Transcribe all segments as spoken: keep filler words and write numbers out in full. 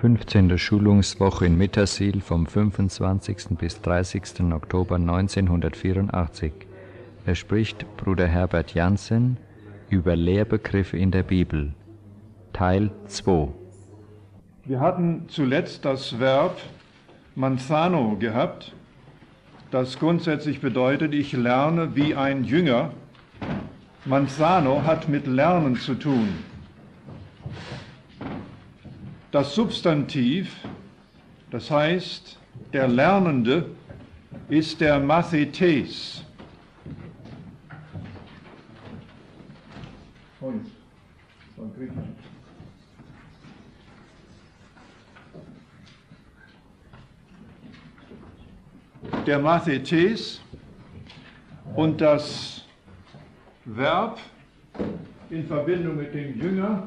fünfzehnte Schulungswoche in Mittersiel vom fünfundzwanzigsten bis dreißigsten Oktober neunzehnhundertvierundachtzig. Er spricht Bruder Herbert Jansen über Lehrbegriffe in der Bibel. Teil zwei. Wir hatten zuletzt das Verb manthano gehabt, das grundsätzlich bedeutet, ich lerne wie ein Jünger. Manthano hat mit Lernen zu tun. Das Substantiv, das heißt, der Lernende, ist der Mathetes. Der Mathetes und das Verb in Verbindung mit dem Jünger,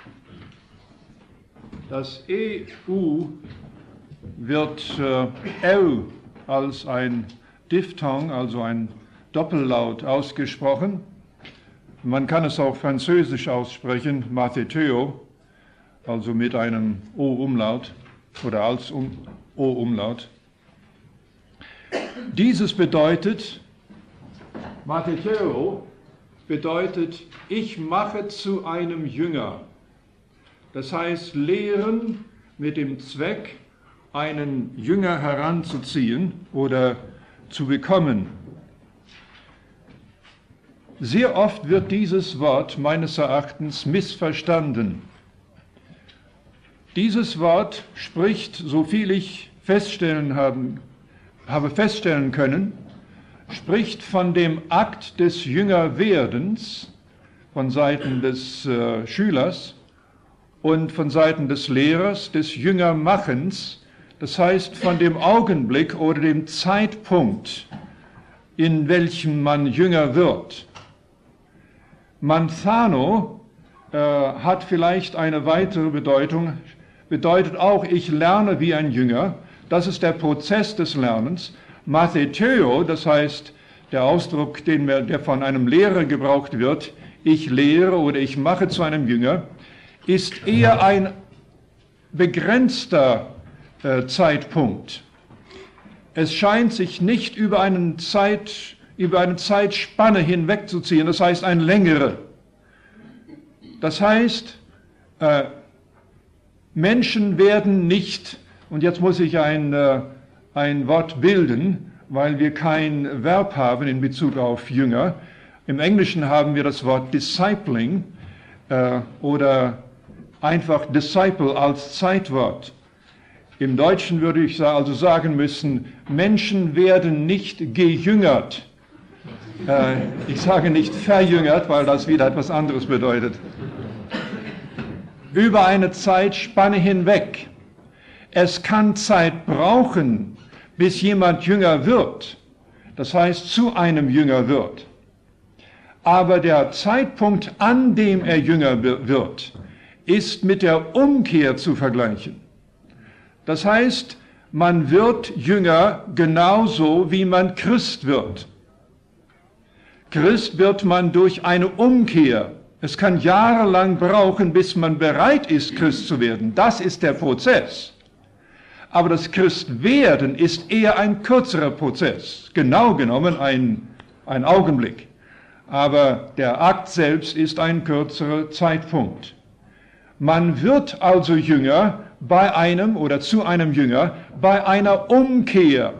das E U wird äh, L als ein Diphthong, also ein Doppellaut ausgesprochen. Man kann es auch französisch aussprechen, Matheteo, also mit einem O-Umlaut oder als um, O-Umlaut. Dieses bedeutet, Matheteo bedeutet, ich mache zu einem Jünger. Das heißt, lehren mit dem Zweck, einen Jünger heranzuziehen oder zu bekommen. Sehr oft wird dieses Wort meines Erachtens missverstanden. Dieses Wort spricht, so viel ich feststellen haben, habe feststellen können, spricht von dem Akt des Jüngerwerdens von Seiten des äh, Schülers und von Seiten des Lehrers, des Jüngermachens, das heißt von dem Augenblick oder dem Zeitpunkt, in welchem man Jünger wird. Manthano äh, hat vielleicht eine weitere Bedeutung, bedeutet auch, ich lerne wie ein Jünger, das ist der Prozess des Lernens. Matheteo, das heißt der Ausdruck, den wir, der von einem Lehrer gebraucht wird, ich lehre oder ich mache zu einem Jünger, ist eher ein begrenzter äh, Zeitpunkt. Es scheint sich nicht über, einen Zeit, über eine Zeitspanne hinwegzuziehen, das heißt eine längere. Das heißt, äh, Menschen werden nicht, und jetzt muss ich ein, äh, ein Wort bilden, weil wir kein Verb haben in Bezug auf Jünger. Im Englischen haben wir das Wort discipling äh, oder einfach disciple als Zeitwort. Im Deutschen würde ich also sagen müssen, Menschen werden nicht gejüngert. Äh, ich sage nicht verjüngert, weil das wieder etwas anderes bedeutet. Über eine Zeitspanne hinweg. Es kann Zeit brauchen, bis jemand Jünger wird, das heißt zu einem Jünger wird. Aber der Zeitpunkt, an dem er Jünger wird, ist mit der Umkehr zu vergleichen. Das heißt, man wird Jünger genauso, wie man Christ wird. Christ wird man durch eine Umkehr. Es kann jahrelang brauchen, bis man bereit ist, Christ zu werden. Das ist der Prozess. Aber das Christwerden ist eher ein kürzerer Prozess, genau genommen ein, ein Augenblick. Aber der Akt selbst ist ein kürzerer Zeitpunkt. Man wird also Jünger bei einem oder zu einem Jünger bei einer Umkehr.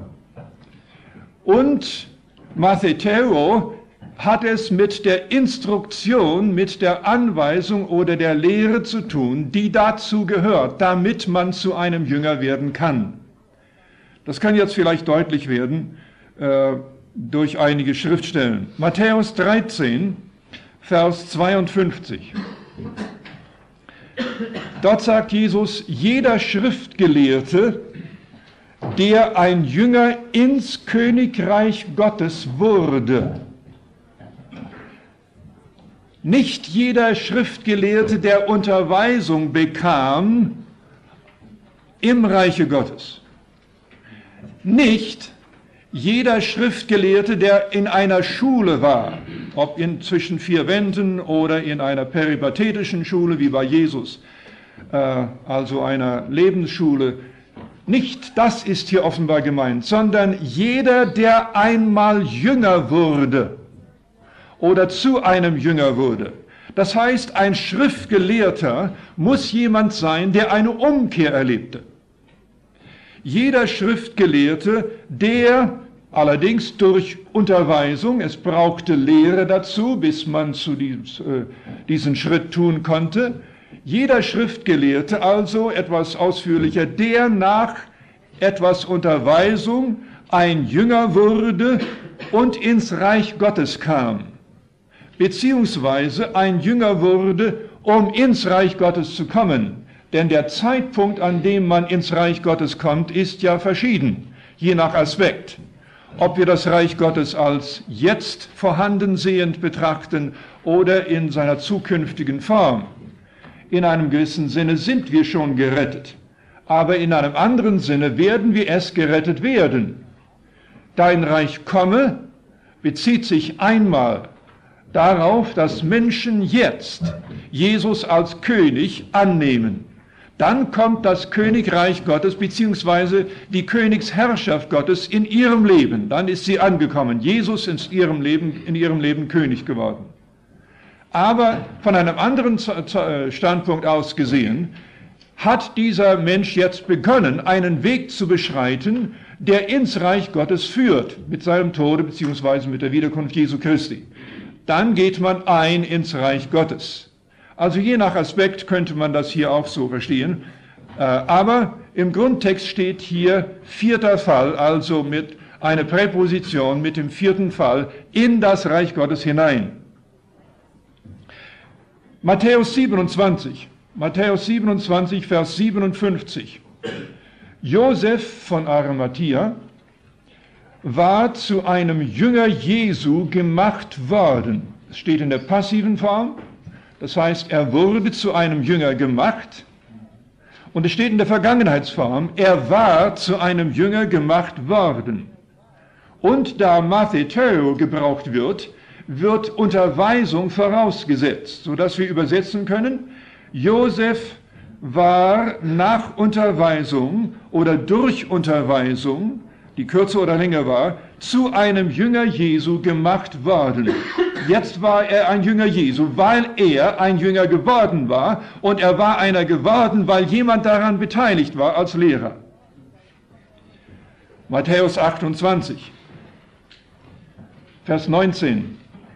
Und Matheteo hat es mit der Instruktion, mit der Anweisung oder der Lehre zu tun, die dazu gehört, damit man zu einem Jünger werden kann. Das kann jetzt vielleicht deutlich werden äh, durch einige Schriftstellen. Matthäus dreizehn, Vers zweiundfünfzig. Dort sagt Jesus, jeder Schriftgelehrte, der ein Jünger ins Königreich Gottes wurde. Nicht jeder Schriftgelehrte, der Unterweisung bekam im Reiche Gottes. Nicht jeder Schriftgelehrte, der in einer Schule war, ob in zwischen vier Wänden oder in einer peripatetischen Schule wie bei Jesus, äh, also einer Lebensschule. Nicht das ist hier offenbar gemeint, sondern jeder, der einmal Jünger wurde oder zu einem Jünger wurde. Das heißt, ein Schriftgelehrter muss jemand sein, der eine Umkehr erlebte. Jeder Schriftgelehrte, der allerdings durch Unterweisung, es brauchte Lehre dazu, bis man zu diesem, äh, diesen Schritt tun konnte, jeder Schriftgelehrte also etwas ausführlicher, der nach etwas Unterweisung ein Jünger wurde und ins Reich Gottes kam, beziehungsweise ein Jünger wurde, um ins Reich Gottes zu kommen. Denn der Zeitpunkt, an dem man ins Reich Gottes kommt, ist ja verschieden, je nach Aspekt. Ob wir das Reich Gottes als jetzt vorhanden sehend betrachten oder in seiner zukünftigen Form. In einem gewissen Sinne sind wir schon gerettet, aber in einem anderen Sinne werden wir erst gerettet werden. Dein Reich komme bezieht sich einmal darauf, dass Menschen jetzt Jesus als König annehmen. Dann kommt das Königreich Gottes beziehungsweise die Königsherrschaft Gottes in ihrem Leben. Dann ist sie angekommen. Jesus ist in ihrem Leben, in ihrem Leben König geworden. Aber von einem anderen Standpunkt aus gesehen, hat dieser Mensch jetzt begonnen, einen Weg zu beschreiten, der ins Reich Gottes führt, mit seinem Tode beziehungsweise mit der Wiederkunft Jesu Christi. Dann geht man ein ins Reich Gottes. Also je nach Aspekt könnte man das hier auch so verstehen. Aber im Grundtext steht hier vierter Fall, also mit einer Präposition mit dem vierten Fall in das Reich Gottes hinein. Matthäus siebenundzwanzig, Matthäus siebenundzwanzig, Vers siebenundfünfzig. Josef von Arimathea war zu einem Jünger Jesu gemacht worden. Es steht in der passiven Form, das heißt, er wurde zu einem Jünger gemacht. Und es steht in der Vergangenheitsform, er war zu einem Jünger gemacht worden. Und da Matheteo gebraucht wird, wird Unterweisung vorausgesetzt, sodass wir übersetzen können, Josef war nach Unterweisung oder durch Unterweisung, die kürzer oder länger war, zu einem Jünger Jesu gemacht worden. Jetzt war er ein Jünger Jesu, weil er ein Jünger geworden war und er war einer geworden, weil jemand daran beteiligt war als Lehrer. Matthäus achtundzwanzig, Vers neunzehn.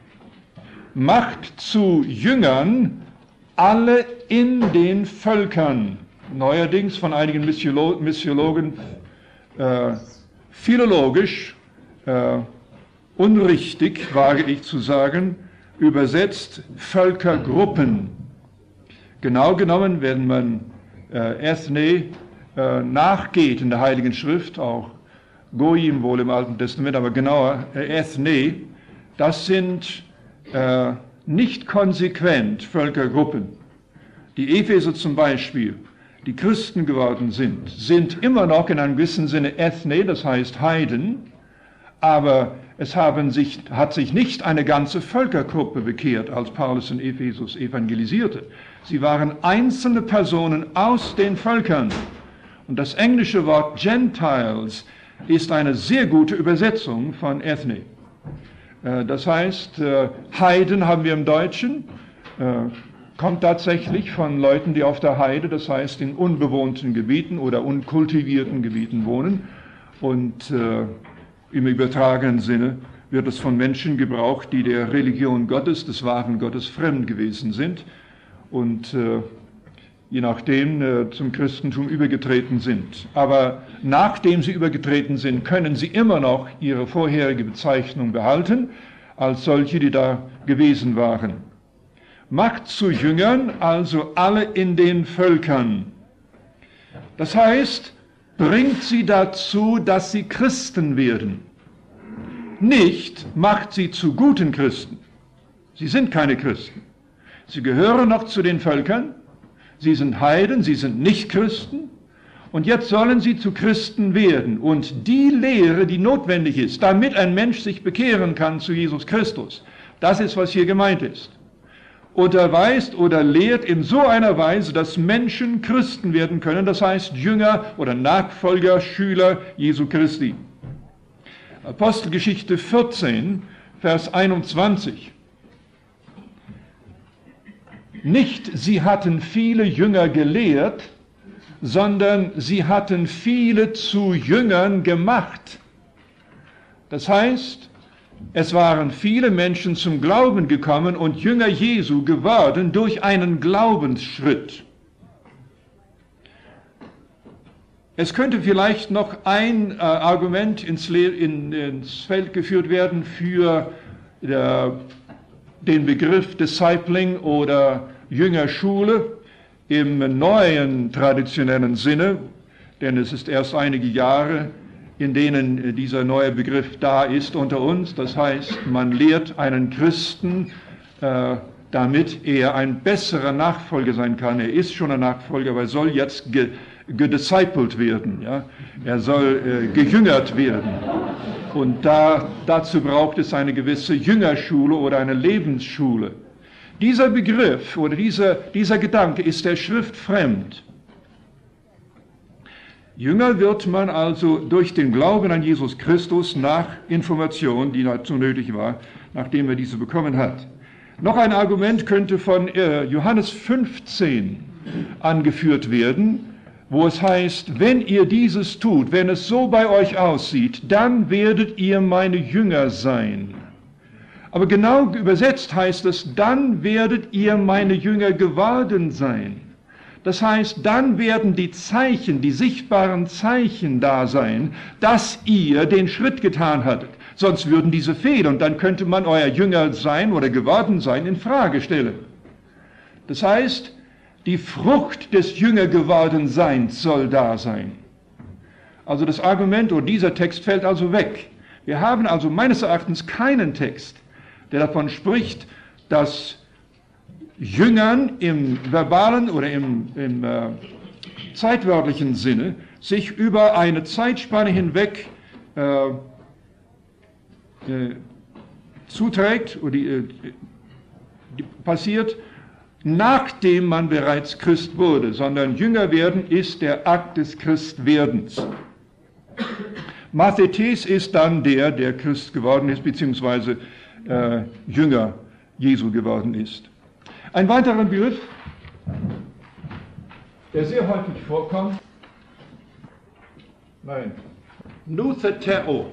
Macht zu Jüngern alle in den Völkern. Neuerdings von einigen Missiologen äh, philologisch äh, unrichtig, wage ich zu sagen, übersetzt Völkergruppen. Genau genommen, wenn man äh, Ethne äh, nachgeht in der Heiligen Schrift, auch Goyim wohl im Alten Testament, aber genauer äh, Ethne, das sind äh, nicht konsequent Völkergruppen. Die Epheser zum Beispiel, die Christen geworden sind, sind immer noch in einem gewissen Sinne Ethne, das heißt Heiden, aber es haben sich, hat sich nicht eine ganze Völkergruppe bekehrt, als Paulus in Ephesus evangelisierte. Sie waren einzelne Personen aus den Völkern. Und das englische Wort Gentiles ist eine sehr gute Übersetzung von Ethne. Das heißt, Heiden haben wir im Deutschen, kommt tatsächlich von Leuten, die auf der Heide, das heißt in unbewohnten Gebieten oder unkultivierten Gebieten wohnen. Und äh, im übertragenen Sinne wird es von Menschen gebraucht, die der Religion Gottes, des wahren Gottes, fremd gewesen sind und äh, je nachdem äh, zum Christentum übergetreten sind. Aber nachdem sie übergetreten sind, können sie immer noch ihre vorherige Bezeichnung behalten, als solche, die da gewesen waren. Macht zu Jüngern also alle in den Völkern. Das heißt, bringt sie dazu, dass sie Christen werden. Nicht macht sie zu guten Christen. Sie sind keine Christen. Sie gehören noch zu den Völkern. Sie sind Heiden, sie sind nicht Christen. Und jetzt sollen sie zu Christen werden. Und die Lehre, die notwendig ist, damit ein Mensch sich bekehren kann zu Jesus Christus, das ist, was hier gemeint ist. unterweist oder lehrt in so einer Weise, dass Menschen Christen werden können, das heißt Jünger oder Nachfolger, Schüler Jesu Christi. Apostelgeschichte vierzehn, Vers einundzwanzig. Nicht, sie hatten viele Jünger gelehrt, sondern sie hatten viele zu Jüngern gemacht. Das heißt, es waren viele Menschen zum Glauben gekommen und Jünger Jesu geworden durch einen Glaubensschritt. Es könnte vielleicht noch ein äh, Argument ins, in, ins Feld geführt werden für äh, den Begriff Discipling oder Jüngerschule im neuen traditionellen Sinne, denn es ist erst einige Jahre, in denen dieser neue Begriff da ist unter uns. Das heißt, man lehrt einen Christen, äh, damit er ein besserer Nachfolger sein kann. Er ist schon ein Nachfolger, aber er soll jetzt ge gediscipelt werden. Ja? Er soll äh, gejüngert werden. Und da, dazu braucht es eine gewisse Jüngerschule oder eine Lebensschule. Dieser Begriff oder dieser, dieser Gedanke ist der Schrift fremd. Jünger wird man also durch den Glauben an Jesus Christus nach Information, die dazu nötig war, nachdem er diese bekommen hat. Noch ein Argument könnte von äh, Johannes fünfzehn angeführt werden, wo es heißt, wenn ihr dieses tut, wenn es so bei euch aussieht, dann werdet ihr meine Jünger sein. Aber genau übersetzt heißt es, dann werdet ihr meine Jünger geworden sein. Das heißt, dann werden die Zeichen, die sichtbaren Zeichen da sein, dass ihr den Schritt getan hattet. Sonst würden diese fehlen und dann könnte man euer Jünger sein oder geworden sein in Frage stellen. Das heißt, die Frucht des Jünger geworden Seins soll da sein. Also das Argument oder dieser Text fällt also weg. Wir haben also meines Erachtens keinen Text, der davon spricht, dass Jüngern im verbalen oder im, im äh, zeitwörtlichen Sinne sich über eine Zeitspanne hinweg äh, äh, zuträgt oder die, äh, die passiert, nachdem man bereits Christ wurde, sondern Jünger werden ist der Akt des Christwerdens. Mathetes ist dann der, der Christ geworden ist, beziehungsweise äh, Jünger Jesu geworden ist. Ein weiterer Begriff, der sehr häufig vorkommt, nein, Noutheteo.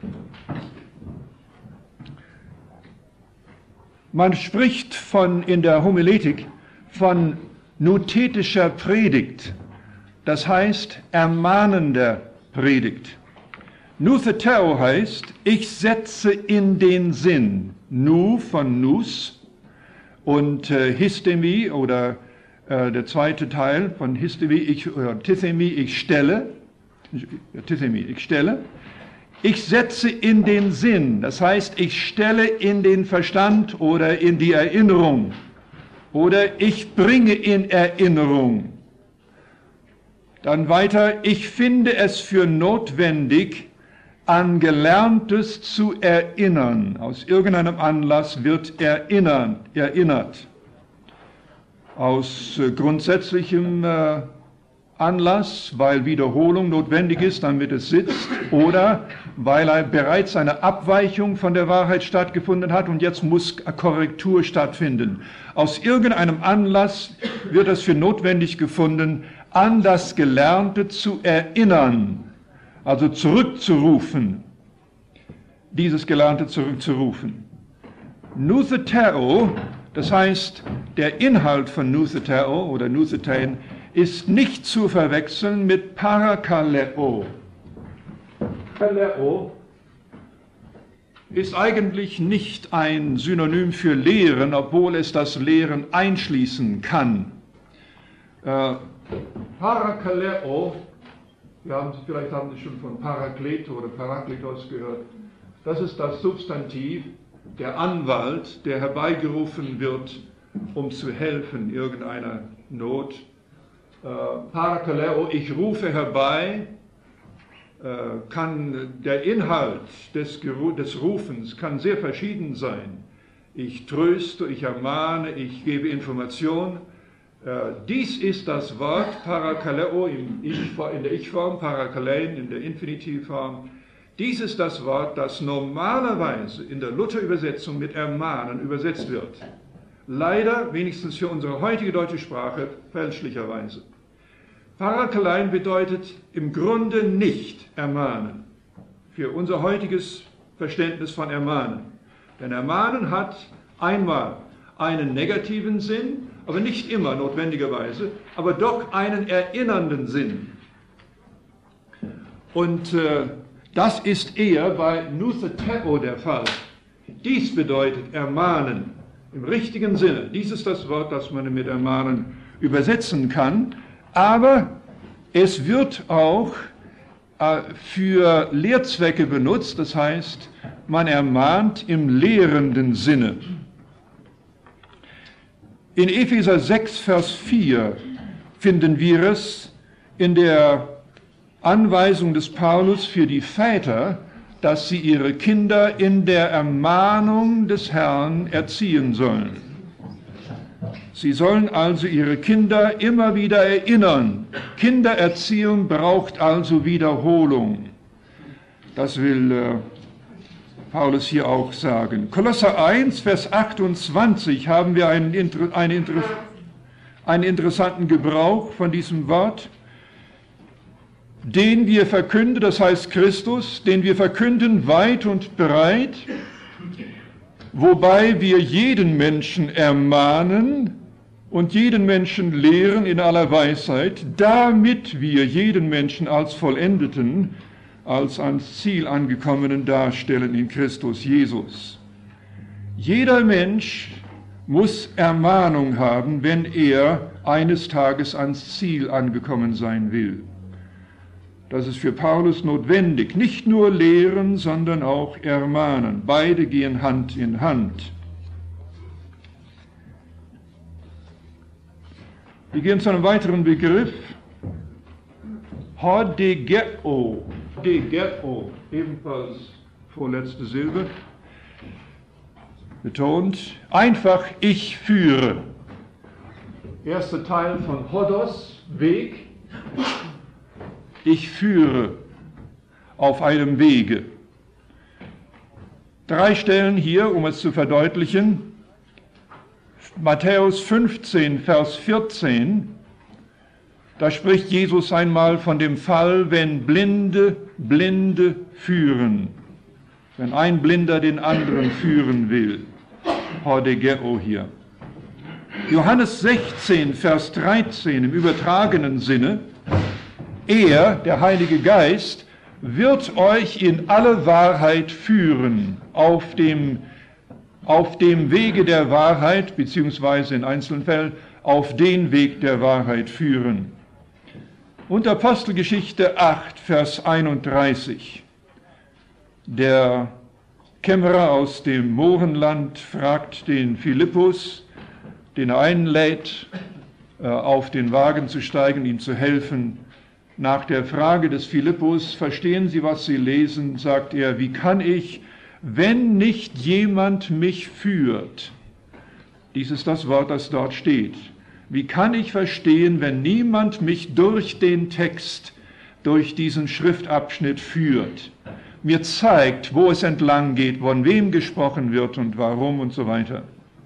Man spricht von, in der Homiletik von nouthetischer Predigt, das heißt ermahnender Predigt. Noutheteo heißt, ich setze in den Sinn, nu von nous, und äh, Histemi oder äh, der zweite Teil von Histemi, ich, oder Tithemi, ich stelle, Tithemi, ich stelle, ich setze in den Sinn, das heißt, ich stelle in den Verstand oder in die Erinnerung oder ich bringe in Erinnerung. Dann weiter, ich finde es für notwendig, an Gelerntes zu erinnern. Aus irgendeinem Anlass wird erinnern, erinnert. Aus äh, grundsätzlichem äh, Anlass, weil Wiederholung notwendig ist, damit es sitzt, oder weil er bereits eine Abweichung von der Wahrheit stattgefunden hat und jetzt muss Korrektur stattfinden. Aus irgendeinem Anlass wird es für notwendig gefunden, an das Gelernte zu erinnern. Also zurückzurufen, dieses Gelernte zurückzurufen. Noutheteo, das heißt, der Inhalt von Noutheteo oder Nouthetein ist nicht zu verwechseln mit Parakaleo. Kaleo ist eigentlich nicht ein Synonym für Lehren, obwohl es das Lehren einschließen kann. Äh, Parakaleo, wir haben, vielleicht haben Sie schon von Parakleto oder Parakletos gehört. Das ist das Substantiv, der Anwalt, der herbeigerufen wird, um zu helfen, irgendeiner Not. Äh, Parakaleo, ich rufe herbei, äh, kann der Inhalt des, des Rufens kann sehr verschieden sein. ich tröste, ich ermahne, ich gebe Information. Dies ist das Wort Parakaleo in der Ich-Form, Parakalein in der Infinitivform. Dies ist das Wort, das normalerweise in der Luther-Übersetzung mit ermahnen übersetzt wird. Leider, wenigstens für unsere heutige deutsche Sprache, fälschlicherweise. Parakalein bedeutet im Grunde nicht ermahnen, für unser heutiges Verständnis von ermahnen. Denn ermahnen hat einmal einen negativen Sinn, aber nicht immer notwendigerweise, aber doch einen erinnernden Sinn. Und äh, das ist eher bei Nutheteo der Fall. Dies bedeutet ermahnen im richtigen Sinne. Dies ist das Wort, das man mit ermahnen übersetzen kann. Aber es wird auch äh, für Lehrzwecke benutzt, das heißt, man ermahnt im lehrenden Sinne. In Epheser sechs, Vers vier finden wir es in der Anweisung des Paulus für die Väter, dass sie ihre Kinder in der Ermahnung des Herrn erziehen sollen. Sie sollen also ihre Kinder immer wieder erinnern. Kindererziehung braucht also Wiederholung. Das will äh, Paulus hier auch sagen. Kolosser eins, Vers achtundzwanzig haben wir einen, einen, einen interessanten Gebrauch von diesem Wort. Den wir verkünden, das heißt Christus, den wir verkünden weit und breit, wobei wir jeden Menschen ermahnen und jeden Menschen lehren in aller Weisheit, damit wir jeden Menschen als Vollendeten, als ans Ziel angekommenen darstellen in Christus Jesus. Jeder Mensch muss Ermahnung haben, wenn er eines Tages ans Ziel angekommen sein will. Das ist für Paulus notwendig. Nicht nur lehren, sondern auch ermahnen. Beide gehen Hand in Hand. Wir gehen zu einem weiteren Begriff. Hodegeo. Hodegeo, ebenfalls vorletzte Silbe. Betont. Einfach ich führe. Erster Teil von Hodos, Weg. Ich führe auf einem Wege. Drei Stellen hier, um es zu verdeutlichen. Matthäus fünfzehn, Vers vierzehn, da spricht Jesus einmal von dem Fall, wenn Blinde Blinde führen, wenn ein Blinder den anderen führen will. Hodegeo hier. Johannes sechzehn, Vers dreizehn im übertragenen Sinne, er, der Heilige Geist, wird euch in alle Wahrheit führen, auf dem, auf dem Wege der Wahrheit, beziehungsweise in einzelnen Fällen auf den Weg der Wahrheit führen. Und Apostelgeschichte acht, Vers einunddreißig. Der Kämmerer aus dem Mohrenland fragt den Philippus, den er einlädt, auf den Wagen zu steigen, ihm zu helfen. Nach der Frage des Philippus, verstehen Sie, was Sie lesen, sagt er, wie kann ich, wenn nicht jemand mich führt? Dies ist das Wort, das dort steht. Wie kann ich verstehen, wenn niemand mich durch den Text, durch diesen Schriftabschnitt führt, mir zeigt, wo es entlang geht, von wem gesprochen wird und warum und so weiter?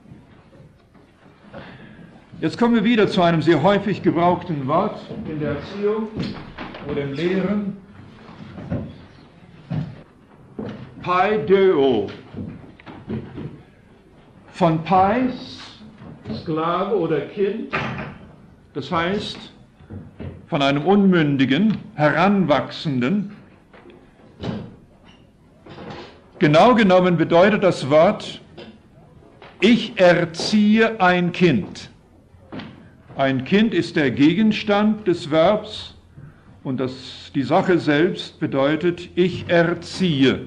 Jetzt kommen wir wieder zu einem sehr häufig gebrauchten Wort in der Erziehung oder im Lehren. Paideo. Von Pais, Sklave oder Kind, das heißt von einem unmündigen, Heranwachsenden. Genau genommen bedeutet das Wort, ich erziehe ein Kind. Ein Kind ist der Gegenstand des Verbs und das, die Sache selbst bedeutet, ich erziehe.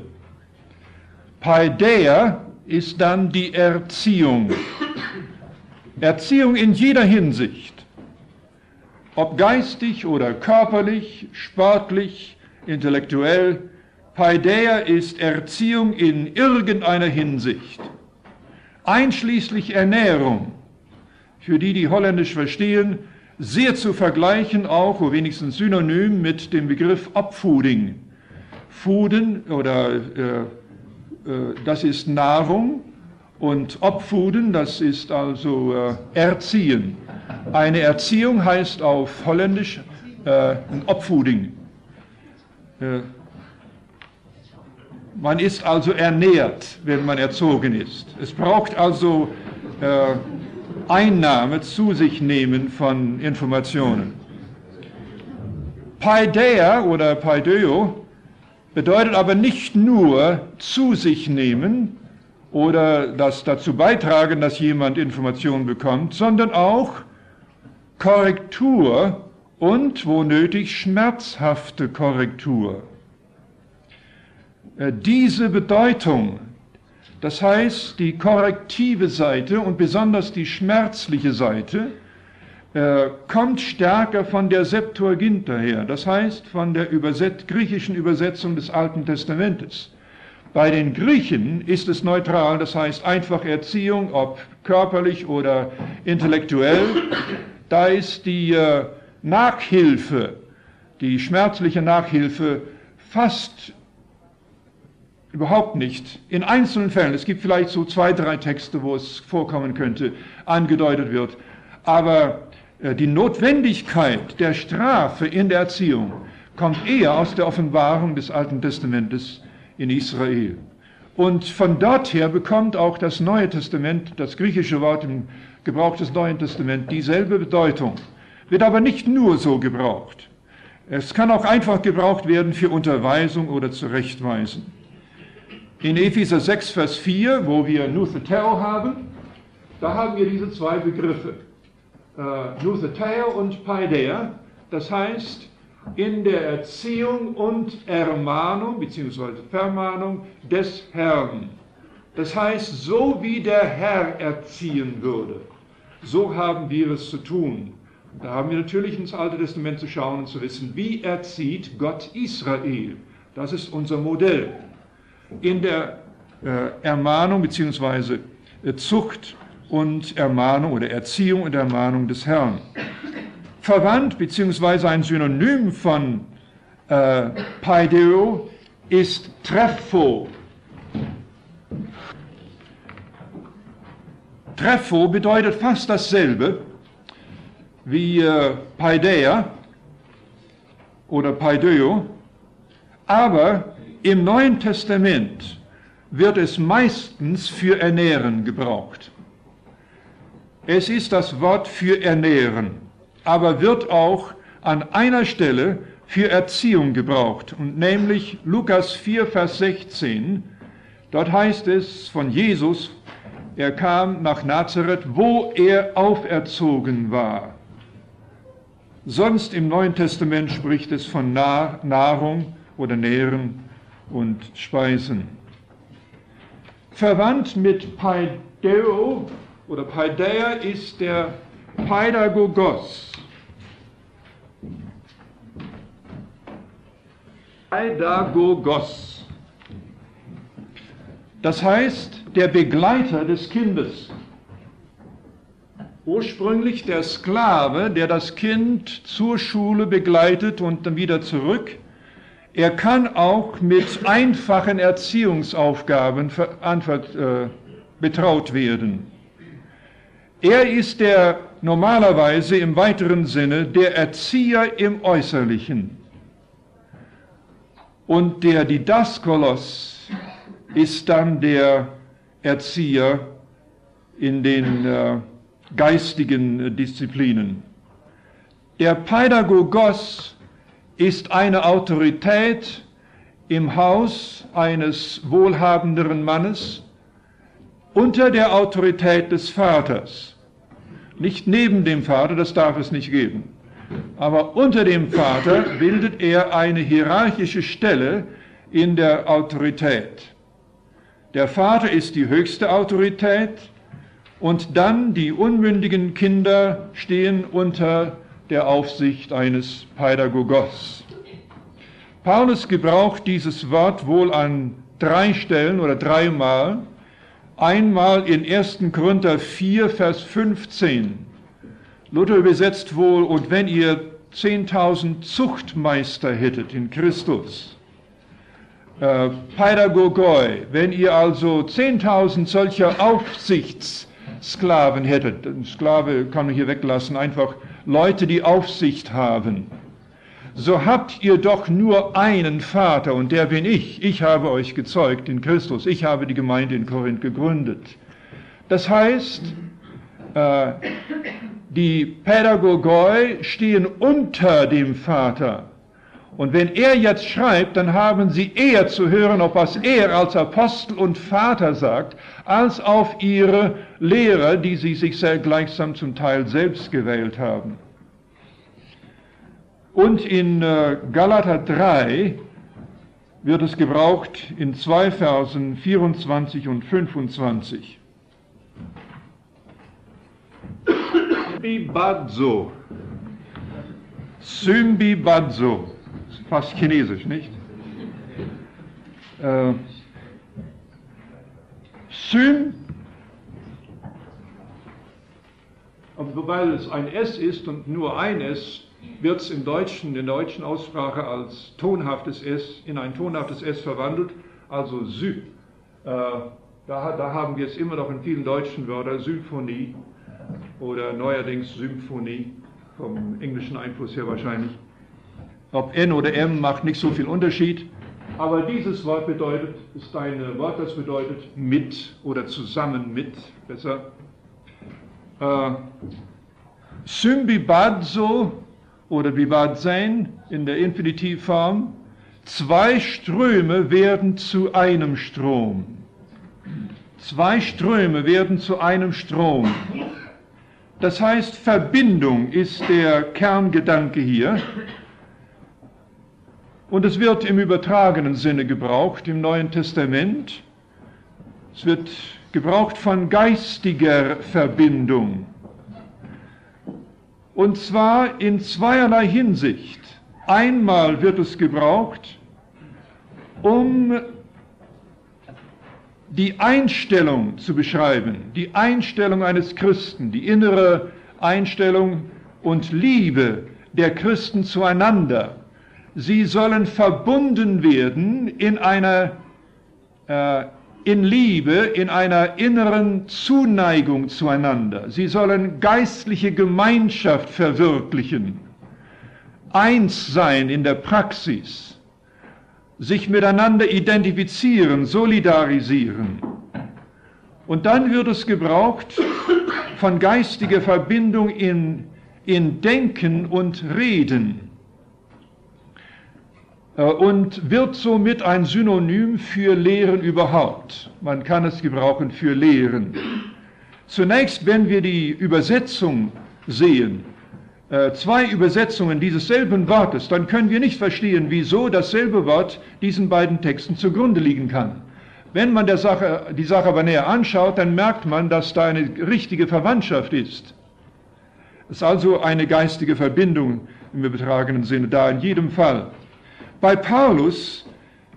Paideia ist dann die Erziehung. Erziehung in jeder Hinsicht, ob geistig oder körperlich, sportlich, intellektuell. Paideia ist Erziehung in irgendeiner Hinsicht. einschließlich Ernährung, für die, die Holländisch verstehen, sehr zu vergleichen, auch oder wenigstens synonym mit dem Begriff Opvoeding. Fooden oder äh, äh, das ist Nahrung und Opvoeden, das ist also äh, Erziehen. Eine Erziehung heißt auf Holländisch äh, ein Opvoeding. Äh, man ist also ernährt, wenn man erzogen ist. Es braucht also äh, Einnahme, zu sich nehmen von Informationen. Paideia oder Paideo bedeutet aber nicht nur zu sich nehmen oder das dazu beitragen, dass jemand Informationen bekommt, sondern auch Korrektur und, wo nötig, schmerzhafte Korrektur. Diese Bedeutung, das heißt die korrektive Seite und besonders die schmerzliche Seite, äh, kommt stärker von der Septuaginta her, das heißt von der Überset- griechischen Übersetzung des Alten Testamentes. Bei den Griechen ist es neutral, das heißt einfach Erziehung, ob körperlich oder intellektuell. Da ist die äh, Nachhilfe, die schmerzliche Nachhilfe fast überhaupt nicht. In einzelnen Fällen, es gibt vielleicht so zwei, drei Texte, wo es vorkommen könnte, angedeutet wird. Aber äh, die Notwendigkeit der Strafe in der Erziehung kommt eher aus der Offenbarung des Alten Testamentes in Israel. Und von dort her bekommt auch das Neue Testament, das griechische Wort im Gebrauch des Neuen Testaments, dieselbe Bedeutung. Wird aber nicht nur so gebraucht. Es kann auch einfach gebraucht werden für Unterweisung oder Zurechtweisen. In Epheser sechs, Vers vier, wo wir Nutheteo haben, da haben wir diese zwei Begriffe, äh, Nutheteo und Paideia, das heißt in der Erziehung und Ermahnung bzw. Vermahnung des Herrn. Das heißt, so wie der Herr erziehen würde, so haben wir es zu tun. Da haben wir natürlich ins Alte Testament zu schauen und zu wissen, wie erzieht Gott Israel. Das ist unser Modell. In der äh, Ermahnung bzw. Äh, Zucht und Ermahnung oder Erziehung und Ermahnung des Herrn. Verwandt bzw. ein Synonym von äh, Paideo ist Treffo. Treffo bedeutet fast dasselbe wie äh, Paideia oder Paideo, aber im Neuen Testament wird es meistens für Ernähren gebraucht. Es ist das Wort für Ernähren, aber wird auch an einer Stelle für Erziehung gebraucht, und nämlich Lukas vier, Vers sechzehn. Dort heißt es von Jesus, er kam nach Nazareth, wo er auferzogen war. Sonst im Neuen Testament spricht es von Nahrung oder Nähren und Speisen. Verwandt mit Paideo oder Paideia ist der Pädagogos. Pädagogos. Das heißt, der Begleiter des Kindes. Ursprünglich der Sklave, der das Kind zur Schule begleitet und dann wieder zurück. Er kann auch mit einfachen Erziehungsaufgaben äh, betraut werden. Er ist der normalerweise im weiteren Sinne der Erzieher im Äußerlichen. Und der Didaskalos ist dann der Erzieher in den äh, geistigen äh, Disziplinen. Der Pädagogos ist eine Autorität im Haus eines wohlhabenderen Mannes unter der Autorität des Vaters. Nicht neben dem Vater, das darf es nicht geben. Aber unter dem Vater bildet er eine hierarchische Stelle in der Autorität. Der Vater ist die höchste Autorität und dann die unmündigen Kinder stehen unter der Aufsicht eines Pädagogos. Paulus gebraucht dieses Wort wohl an drei Stellen oder dreimal Einmal in ersten Korinther vier, Vers fünfzehn. Luther übersetzt wohl, und wenn ihr zehntausend Zuchtmeister hättet in Christus, äh, Pädagogoi, wenn ihr also zehntausend solcher Aufsichtssklaven hättet, Sklave kann man hier weglassen, einfach Leute, die Aufsicht haben, so habt ihr doch nur einen Vater, und der bin ich. Ich habe euch gezeugt in Christus. Ich habe die Gemeinde in Korinth gegründet. Das heißt, äh, die Pädagogoi stehen unter dem Vater. Und wenn er jetzt schreibt, dann haben sie eher zu hören, auf was er als Apostel und Vater sagt, als auf ihre Lehrer, die sie sich sehr gleichsam zum Teil selbst gewählt haben. Und in äh, Galater drei wird es gebraucht in zwei Versen vierundzwanzig und fünfundzwanzig. Symbibadzo. Symbibadzo. Fast chinesisch, nicht? Äh, Sym, aber weil es ein S ist und nur ein S, wird es im Deutschen, in der deutschen Aussprache als tonhaftes S in ein tonhaftes S verwandelt, also Sy. Äh, da, da haben wir es immer noch in vielen deutschen Wörtern, Symphonie oder neuerdings Symphonie, vom englischen Einfluss her wahrscheinlich. Ob N oder M macht nicht so viel Unterschied, aber dieses Wort bedeutet, ist ein Wort, das bedeutet mit oder zusammen mit, besser. Äh, Symbibadzo oder Bibadzein in der Infinitivform, zwei Ströme werden zu einem Strom. Zwei Ströme werden zu einem Strom. Das heißt, Verbindung ist der Kerngedanke hier. Und es wird im übertragenen Sinne gebraucht im Neuen Testament. Es wird gebraucht von geistiger Verbindung. Und zwar in zweierlei Hinsicht. Einmal wird es gebraucht, um die Einstellung zu beschreiben, die Einstellung eines Christen, die innere Einstellung und Liebe der Christen zueinander. Sie sollen verbunden werden in einer, äh, in Liebe, in einer inneren Zuneigung zueinander. Sie sollen geistliche Gemeinschaft verwirklichen, eins sein in der Praxis, sich miteinander identifizieren, solidarisieren. Und dann wird es gebraucht von geistiger Verbindung in, in Denken und Reden. Und wird somit ein Synonym für Lehren überhaupt. Man kann es gebrauchen für Lehren. Zunächst, wenn wir die Übersetzung sehen, äh, zwei Übersetzungen dieses selben Wortes, dann können wir nicht verstehen, wieso dasselbe Wort diesen beiden Texten zugrunde liegen kann. Wenn man der Sache, die Sache aber näher anschaut, dann merkt man, dass da eine richtige Verwandtschaft ist. Es ist also eine geistige Verbindung im übertragenen Sinne da, in jedem Fall. Bei Paulus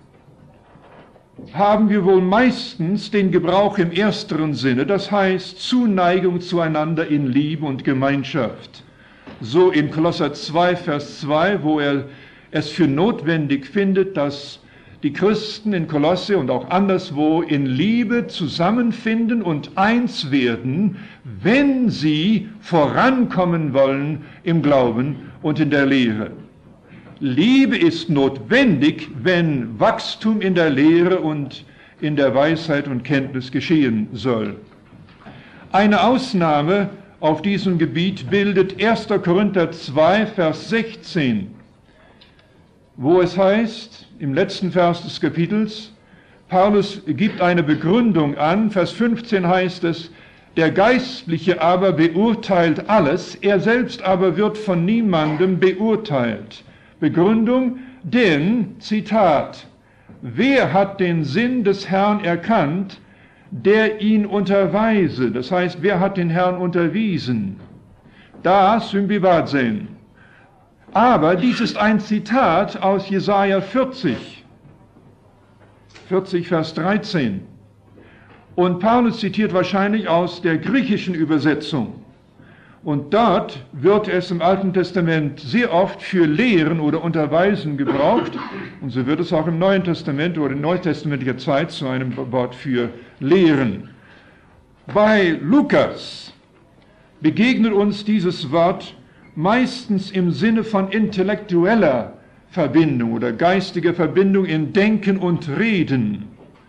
haben wir wohl meistens den Gebrauch im ersteren Sinne, das heißt Zuneigung zueinander in Liebe und Gemeinschaft. So in Kolosser zwei, Vers zwei, wo er es für notwendig findet, dass die Christen in Kolosse und auch anderswo in Liebe zusammenfinden und eins werden, wenn sie vorankommen wollen im Glauben und in der Lehre. Liebe ist notwendig, wenn Wachstum in der Lehre und in der Weisheit und Kenntnis geschehen soll. Eine Ausnahme auf diesem Gebiet bildet erster Korinther zwei, Vers sechzehn, wo es heißt, im letzten Vers des Kapitels, Paulus gibt eine Begründung an, Vers fünfzehn heißt es, der Geistliche aber beurteilt alles, er selbst aber wird von niemandem beurteilt. Begründung, denn, Zitat, wer hat den Sinn des Herrn erkannt, der ihn unterweise? Das heißt, wer hat den Herrn unterwiesen? Da Symbibazen. Aber dies ist ein Zitat aus Jesaja vierzig, vierzig, Vers dreizehn. Und Paulus zitiert wahrscheinlich aus der griechischen Übersetzung. Und dort wird es im Alten Testament sehr oft für Lehren oder Unterweisen gebraucht. Und so wird es auch im Neuen Testament oder in neutestamentlicher Zeit zu einem Wort für Lehren. Bei Lukas begegnet uns dieses Wort meistens im Sinne von intellektueller Verbindung oder geistiger Verbindung in Denken und Reden.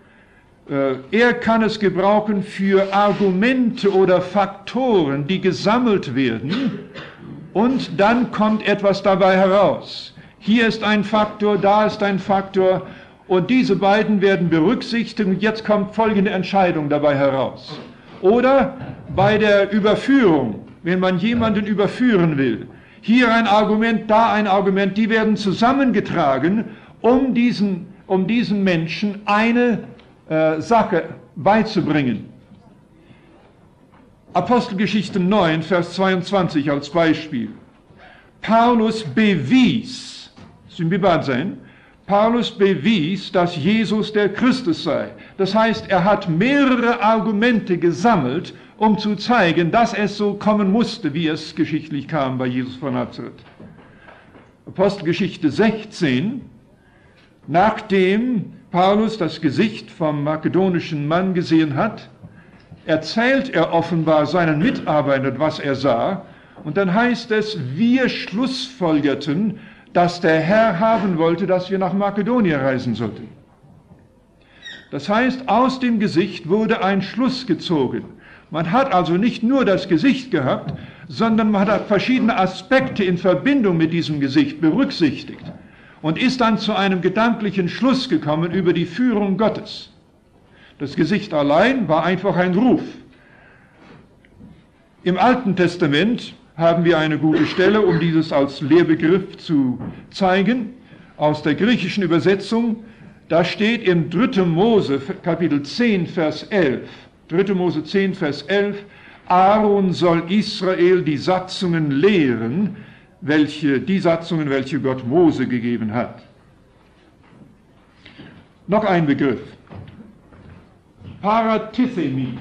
Er kann es gebrauchen für Argumente oder Faktoren, die gesammelt werden, und dann kommt etwas dabei heraus. Hier ist ein Faktor, da ist ein Faktor, und diese beiden werden berücksichtigt, und jetzt kommt folgende Entscheidung dabei heraus. Oder bei der Überführung, wenn man jemanden überführen will. Hier ein Argument, da ein Argument, die werden zusammengetragen, um diesen, um diesen Menschen eine äh, Sache beizubringen. Apostelgeschichte neun, Vers zweiundzwanzig als Beispiel. Paulus bewies, das ist im sein, Paulus bewies, dass Jesus der Christus sei. Das heißt, er hat mehrere Argumente gesammelt, um zu zeigen, dass es so kommen musste, wie es geschichtlich kam bei Jesus von Nazareth. Apostelgeschichte sechzehn, nachdem Paulus das Gesicht vom makedonischen Mann gesehen hat, erzählt er offenbar seinen Mitarbeitern, was er sah, und dann heißt es, wir schlussfolgerten, dass der Herr haben wollte, dass wir nach Makedonien reisen sollten. Das heißt, aus dem Gesicht wurde ein Schluss gezogen. Man hat also nicht nur das Gesicht gehabt, sondern man hat verschiedene Aspekte in Verbindung mit diesem Gesicht berücksichtigt und ist dann zu einem gedanklichen Schluss gekommen über die Führung Gottes. Das Gesicht allein war einfach ein Ruf. Im Alten Testament haben wir eine gute Stelle, um dieses als Lehrbegriff zu zeigen. Aus der griechischen Übersetzung, da steht im dritten Mose, Kapitel zehn, Vers elf, dritter Mose zehn, Vers elf, Aaron soll Israel die Satzungen lehren, welche, die Satzungen, welche Gott Mose gegeben hat. Noch ein Begriff. Paratithemi.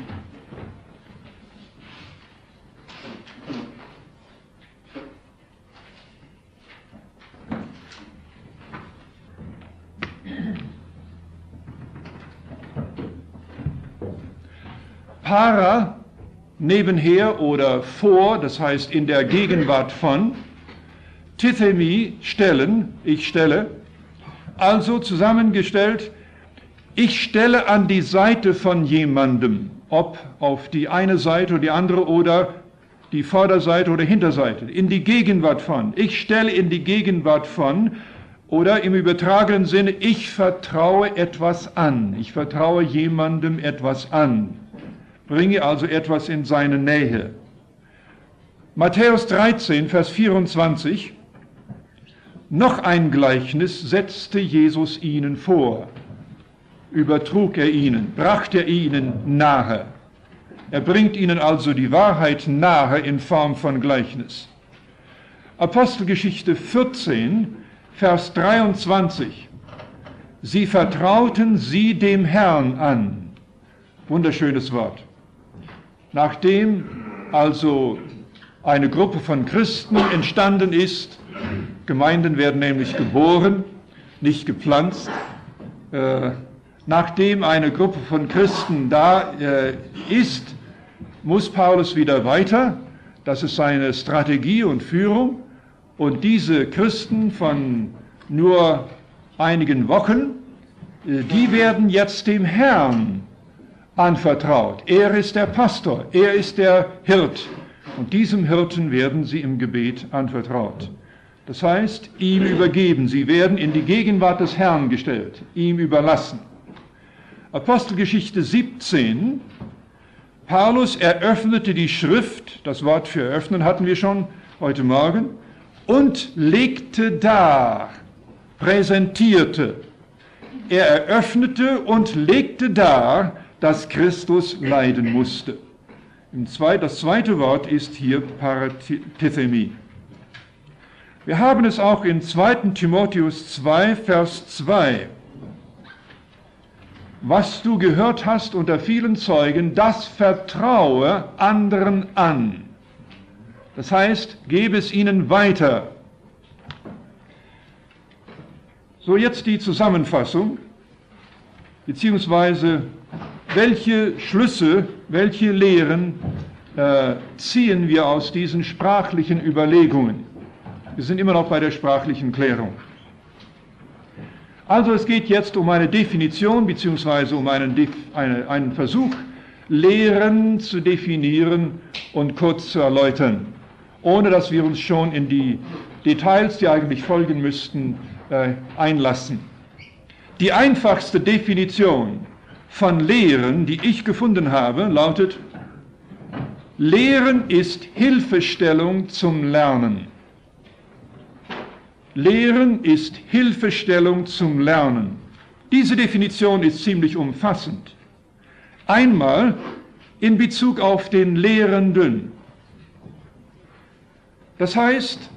Para, nebenher oder vor, das heißt in der Gegenwart von, Tithemi, stellen, ich stelle, also zusammengestellt, ich stelle an die Seite von jemandem, ob auf die eine Seite oder die andere oder die Vorderseite oder Hinterseite, in die Gegenwart von, ich stelle in die Gegenwart von, oder im übertragenen Sinne, ich vertraue etwas an, ich vertraue jemandem etwas an. Bringe also etwas in seine Nähe. Matthäus dreizehn, Vers vierundzwanzig. Noch ein Gleichnis setzte Jesus ihnen vor, übertrug er ihnen, brachte er ihnen nahe. Er bringt ihnen also die Wahrheit nahe in Form von Gleichnis. Apostelgeschichte vierzehn, Vers dreiundzwanzig. Sie vertrauten sie dem Herrn an. Wunderschönes Wort. Nachdem also eine Gruppe von Christen entstanden ist, Gemeinden werden nämlich geboren, nicht gepflanzt, äh, nachdem eine Gruppe von Christen da äh, ist, muss Paulus wieder weiter, das ist seine Strategie und Führung, und diese Christen von nur einigen Wochen, äh, die werden jetzt dem Herrn anvertraut. Er ist der Pastor, er ist der Hirt. Und diesem Hirten werden sie im Gebet anvertraut. Das heißt, ihm übergeben. Sie werden in die Gegenwart des Herrn gestellt, ihm überlassen. Apostelgeschichte siebzehn. Paulus eröffnete die Schrift, das Wort für eröffnen hatten wir schon heute Morgen, und legte dar, präsentierte. Er eröffnete und legte dar, dass Christus leiden musste. Das zweite Wort ist hier Paratithemi. Wir haben es auch in zweiter Timotheus zwei, Vers zwei. was du gehört hast unter vielen Zeugen, das vertraue anderen an. Das heißt, gebe es ihnen weiter. So, jetzt die Zusammenfassung, beziehungsweise welche Schlüsse, welche Lehren äh, ziehen wir aus diesen sprachlichen Überlegungen. Wir sind immer noch bei der sprachlichen Klärung. Also es geht jetzt um eine Definition, beziehungsweise um einen, eine, einen Versuch, Lehren zu definieren und kurz zu erläutern, ohne dass wir uns schon in die Details, die eigentlich folgen müssten, äh, einlassen. Die einfachste Definition von Lehren, die ich gefunden habe, lautet: Lehren ist Hilfestellung zum Lernen. Lehren ist Hilfestellung zum Lernen. Diese Definition ist ziemlich umfassend. Einmal in Bezug auf den Lehrenden. Das heißt,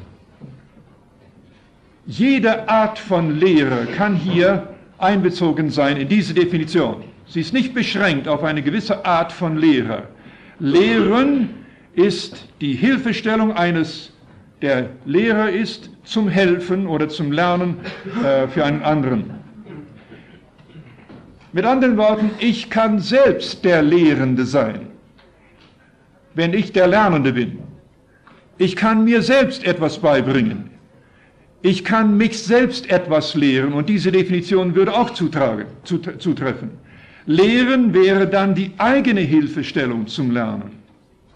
jede Art von Lehre kann hier einbezogen sein in diese Definition. Sie ist nicht beschränkt auf eine gewisse Art von Lehre. Lehren ist die Hilfestellung eines, der Lehrer ist, zum Helfen oder zum Lernen äh, für einen anderen. Mit anderen Worten, ich kann selbst der Lehrende sein, wenn ich der Lernende bin. Ich kann mir selbst etwas beibringen. Ich kann mich selbst etwas lehren, und diese Definition würde auch zutragen, zutreffen. Lehren wäre dann die eigene Hilfestellung zum Lernen.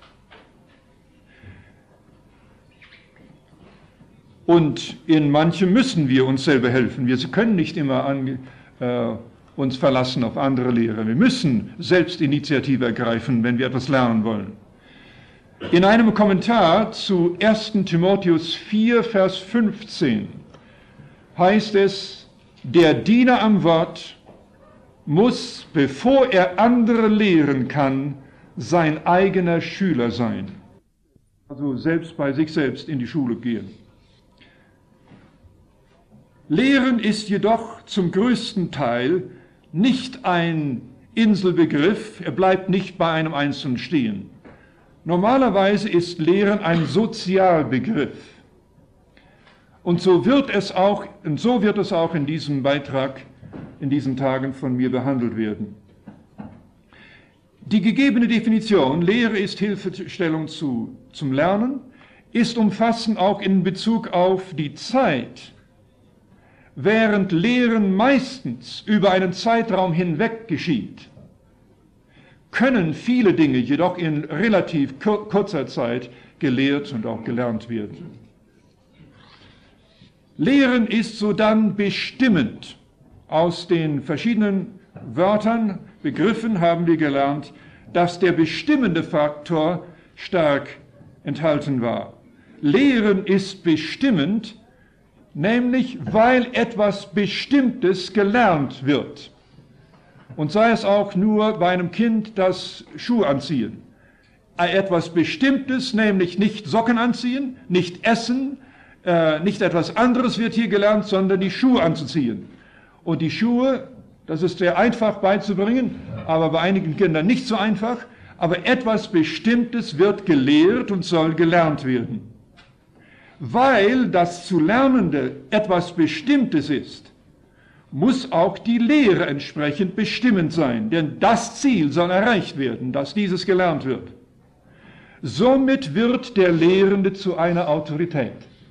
Und in manchem müssen wir uns selber helfen. Wir können nicht immer an, äh, uns verlassen auf andere Lehrer. Wir müssen Selbstinitiative ergreifen, wenn wir etwas lernen wollen. In einem Kommentar zu ersten Timotheus vier, Vers fünfzehn heißt es: Der Diener am Wort muss, bevor er andere lehren kann, sein eigener Schüler sein. Also selbst bei sich selbst in die Schule gehen. Lehren ist jedoch zum größten Teil nicht ein Inselbegriff, er bleibt nicht bei einem Einzelnen stehen. Normalerweise ist Lehren ein Sozialbegriff. Und so wird es auch, und so wird es auch in diesem Beitrag, in diesen Tagen von mir behandelt werden. Die gegebene Definition, Lehre ist Hilfestellung zu, zum Lernen, ist umfassend auch in Bezug auf die Zeit. Während Lehren meistens über einen Zeitraum hinweg geschieht, können viele Dinge jedoch in relativ kurzer Zeit gelehrt und auch gelernt werden. Lehren ist sodann bestimmend. Aus den verschiedenen Wörtern, Begriffen haben wir gelernt, dass der bestimmende Faktor stark enthalten war. Lehren ist bestimmend, nämlich weil etwas Bestimmtes gelernt wird. Und sei es auch nur bei einem Kind das Schuhe anziehen. Etwas Bestimmtes, nämlich nicht Socken anziehen, nicht essen, äh, nicht etwas anderes wird hier gelernt, sondern die Schuhe anzuziehen. Und die Schuhe, das ist sehr einfach beizubringen, aber bei einigen Kindern nicht so einfach, aber etwas Bestimmtes wird gelehrt und soll gelernt werden. Weil das zu Lernende etwas Bestimmtes ist, muss auch die Lehre entsprechend bestimmend sein, denn das Ziel soll erreicht werden, dass dieses gelernt wird. Somit wird der Lehrende zu einer Autorität.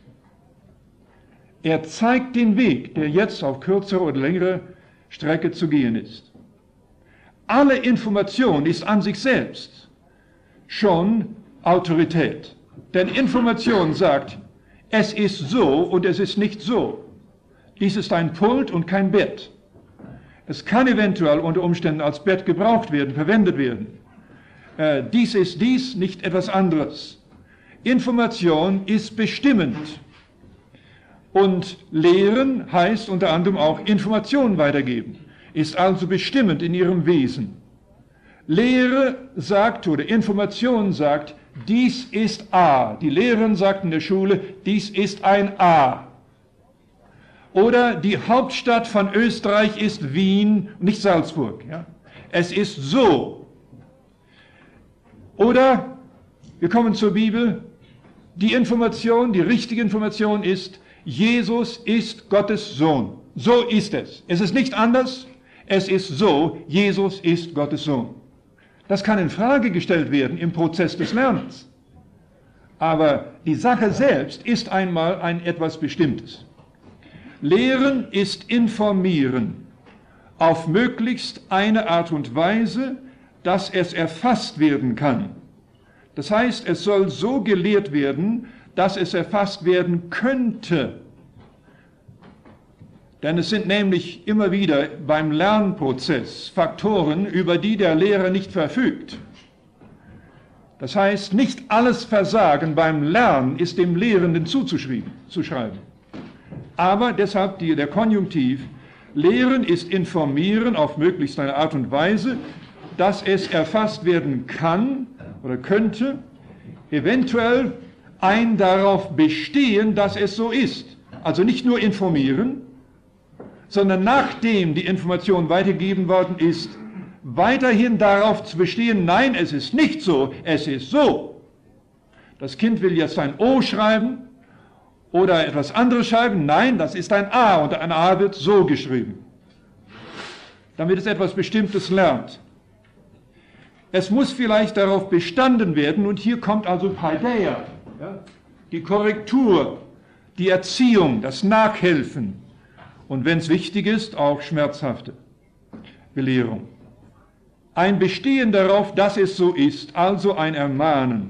Er zeigt den Weg, der jetzt auf kürzere oder längere Strecke zu gehen ist. Alle Information ist an sich selbst schon Autorität, denn Information sagt, es ist so und es ist nicht so. Dies ist ein Pult und kein Bett. Es kann eventuell unter Umständen als Bett gebraucht werden, verwendet werden. Äh, dies ist dies, nicht etwas anderes. Information ist bestimmend. Und Lehren heißt unter anderem auch Information weitergeben, ist also bestimmend in ihrem Wesen. Lehre sagt oder Information sagt, dies ist A. Die Lehrerin sagt in der Schule, dies ist ein A. Oder die Hauptstadt von Österreich ist Wien, nicht Salzburg. Ja? Es ist so. Oder, wir kommen zur Bibel, die Information, die richtige Information ist, Jesus ist Gottes Sohn. So ist es. Es ist nicht anders. Es ist so, Jesus ist Gottes Sohn. Das kann in Frage gestellt werden im Prozess des Lernens. Aber die Sache selbst ist einmal ein etwas Bestimmtes. Lehren ist informieren auf möglichst eine Art und Weise, dass es erfasst werden kann. Das heißt, es soll so gelehrt werden, dass es erfasst werden könnte. Denn es sind nämlich immer wieder beim Lernprozess Faktoren, über die der Lehrer nicht verfügt. Das heißt, nicht alles Versagen beim Lernen ist dem Lehrenden zuzuschreiben. Aber deshalb die, der Konjunktiv, Lehren ist informieren auf möglichst eine Art und Weise, dass es erfasst werden kann oder könnte, eventuell ein darauf bestehen, dass es so ist. Also nicht nur informieren, sondern nachdem die Information weitergegeben worden ist, weiterhin darauf zu bestehen, nein, es ist nicht so, es ist so. Das Kind will jetzt ein O schreiben oder etwas anderes schreiben, nein, das ist ein A und ein A wird so geschrieben, damit es etwas Bestimmtes lernt. Es muss vielleicht darauf bestanden werden, und hier kommt also Paideia, ja, die Korrektur, die Erziehung, das Nachhelfen und wenn es wichtig ist, auch schmerzhafte Belehrung. Ein Bestehen darauf, dass es so ist, also ein Ermahnen.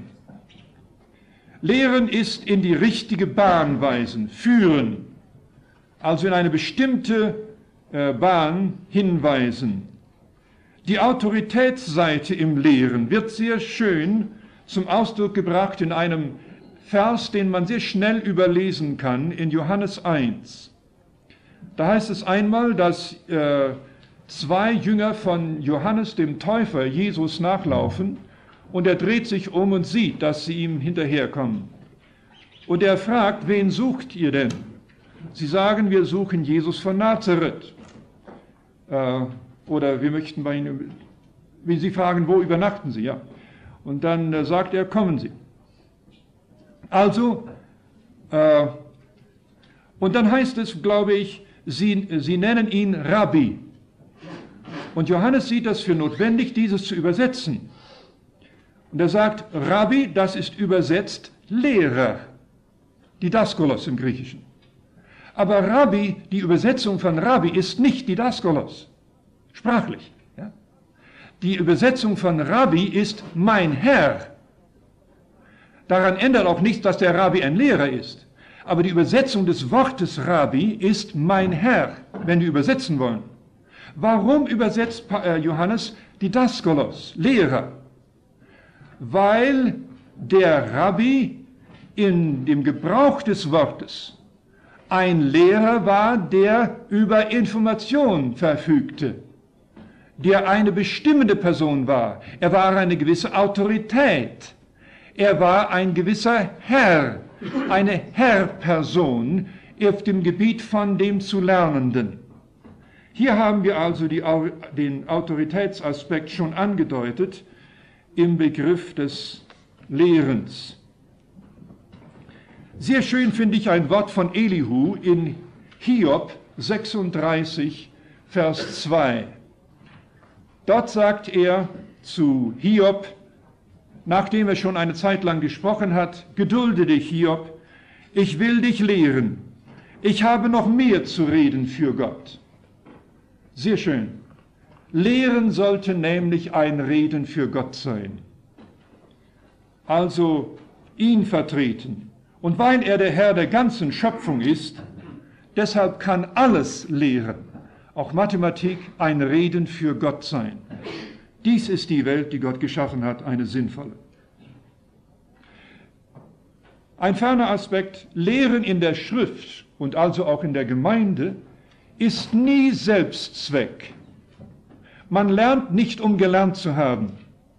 Lehren ist in die richtige Bahn weisen, führen, also in eine bestimmte äh, Bahn hinweisen. Die Autoritätsseite im Lehren wird sehr schön zum Ausdruck gebracht in einem Vers, den man sehr schnell überlesen kann, in Johannes eins. Da heißt es einmal, dass äh, zwei Jünger von Johannes dem Täufer Jesus nachlaufen und er dreht sich um und sieht, dass sie ihm hinterherkommen. Und er fragt, wen sucht ihr denn? Sie sagen, wir suchen Jesus von Nazareth. Äh, oder wir möchten bei Ihnen, wenn Sie fragen, wo übernachten Sie? Ja. Und dann äh, sagt er, kommen Sie. Also, äh, und dann heißt es, glaube ich, sie, sie nennen ihn Rabbi. Und Johannes sieht das für notwendig, dieses zu übersetzen. Und er sagt, Rabbi, das ist übersetzt Lehrer, Didaskolos im Griechischen. Aber Rabbi, die Übersetzung von Rabbi ist nicht Didaskolos, sprachlich. Ja? Die Übersetzung von Rabbi ist mein Herr. Daran ändert auch nichts, dass der Rabbi ein Lehrer ist. Aber die Übersetzung des Wortes Rabbi ist mein Herr, wenn wir übersetzen wollen. Warum übersetzt Johannes Didaskolos, Lehrer? Weil der Rabbi in dem Gebrauch des Wortes ein Lehrer war, der über Information verfügte, der eine bestimmende Person war. Er war eine gewisse Autorität. Er war ein gewisser Herr, eine Herrperson auf dem Gebiet von dem zu Lernenden. Hier haben wir also die, den Autoritätsaspekt schon angedeutet im Begriff des Lehrens. Sehr schön finde ich ein Wort von Elihu in Hiob sechsunddreißig, Vers zwei. Dort sagt er zu Hiob, nachdem er schon eine Zeit lang gesprochen hat, gedulde dich, Hiob, ich will dich lehren. Ich habe noch mehr zu reden für Gott. Sehr schön. Lehren sollte nämlich ein Reden für Gott sein. Also ihn vertreten. Und weil er der Herr der ganzen Schöpfung ist, deshalb kann alles Lehren, auch Mathematik, ein Reden für Gott sein. Dies ist die Welt, die Gott geschaffen hat, eine sinnvolle. Ein ferner Aspekt, Lehren in der Schrift und also auch in der Gemeinde ist nie Selbstzweck. Man lernt nicht, um gelernt zu haben.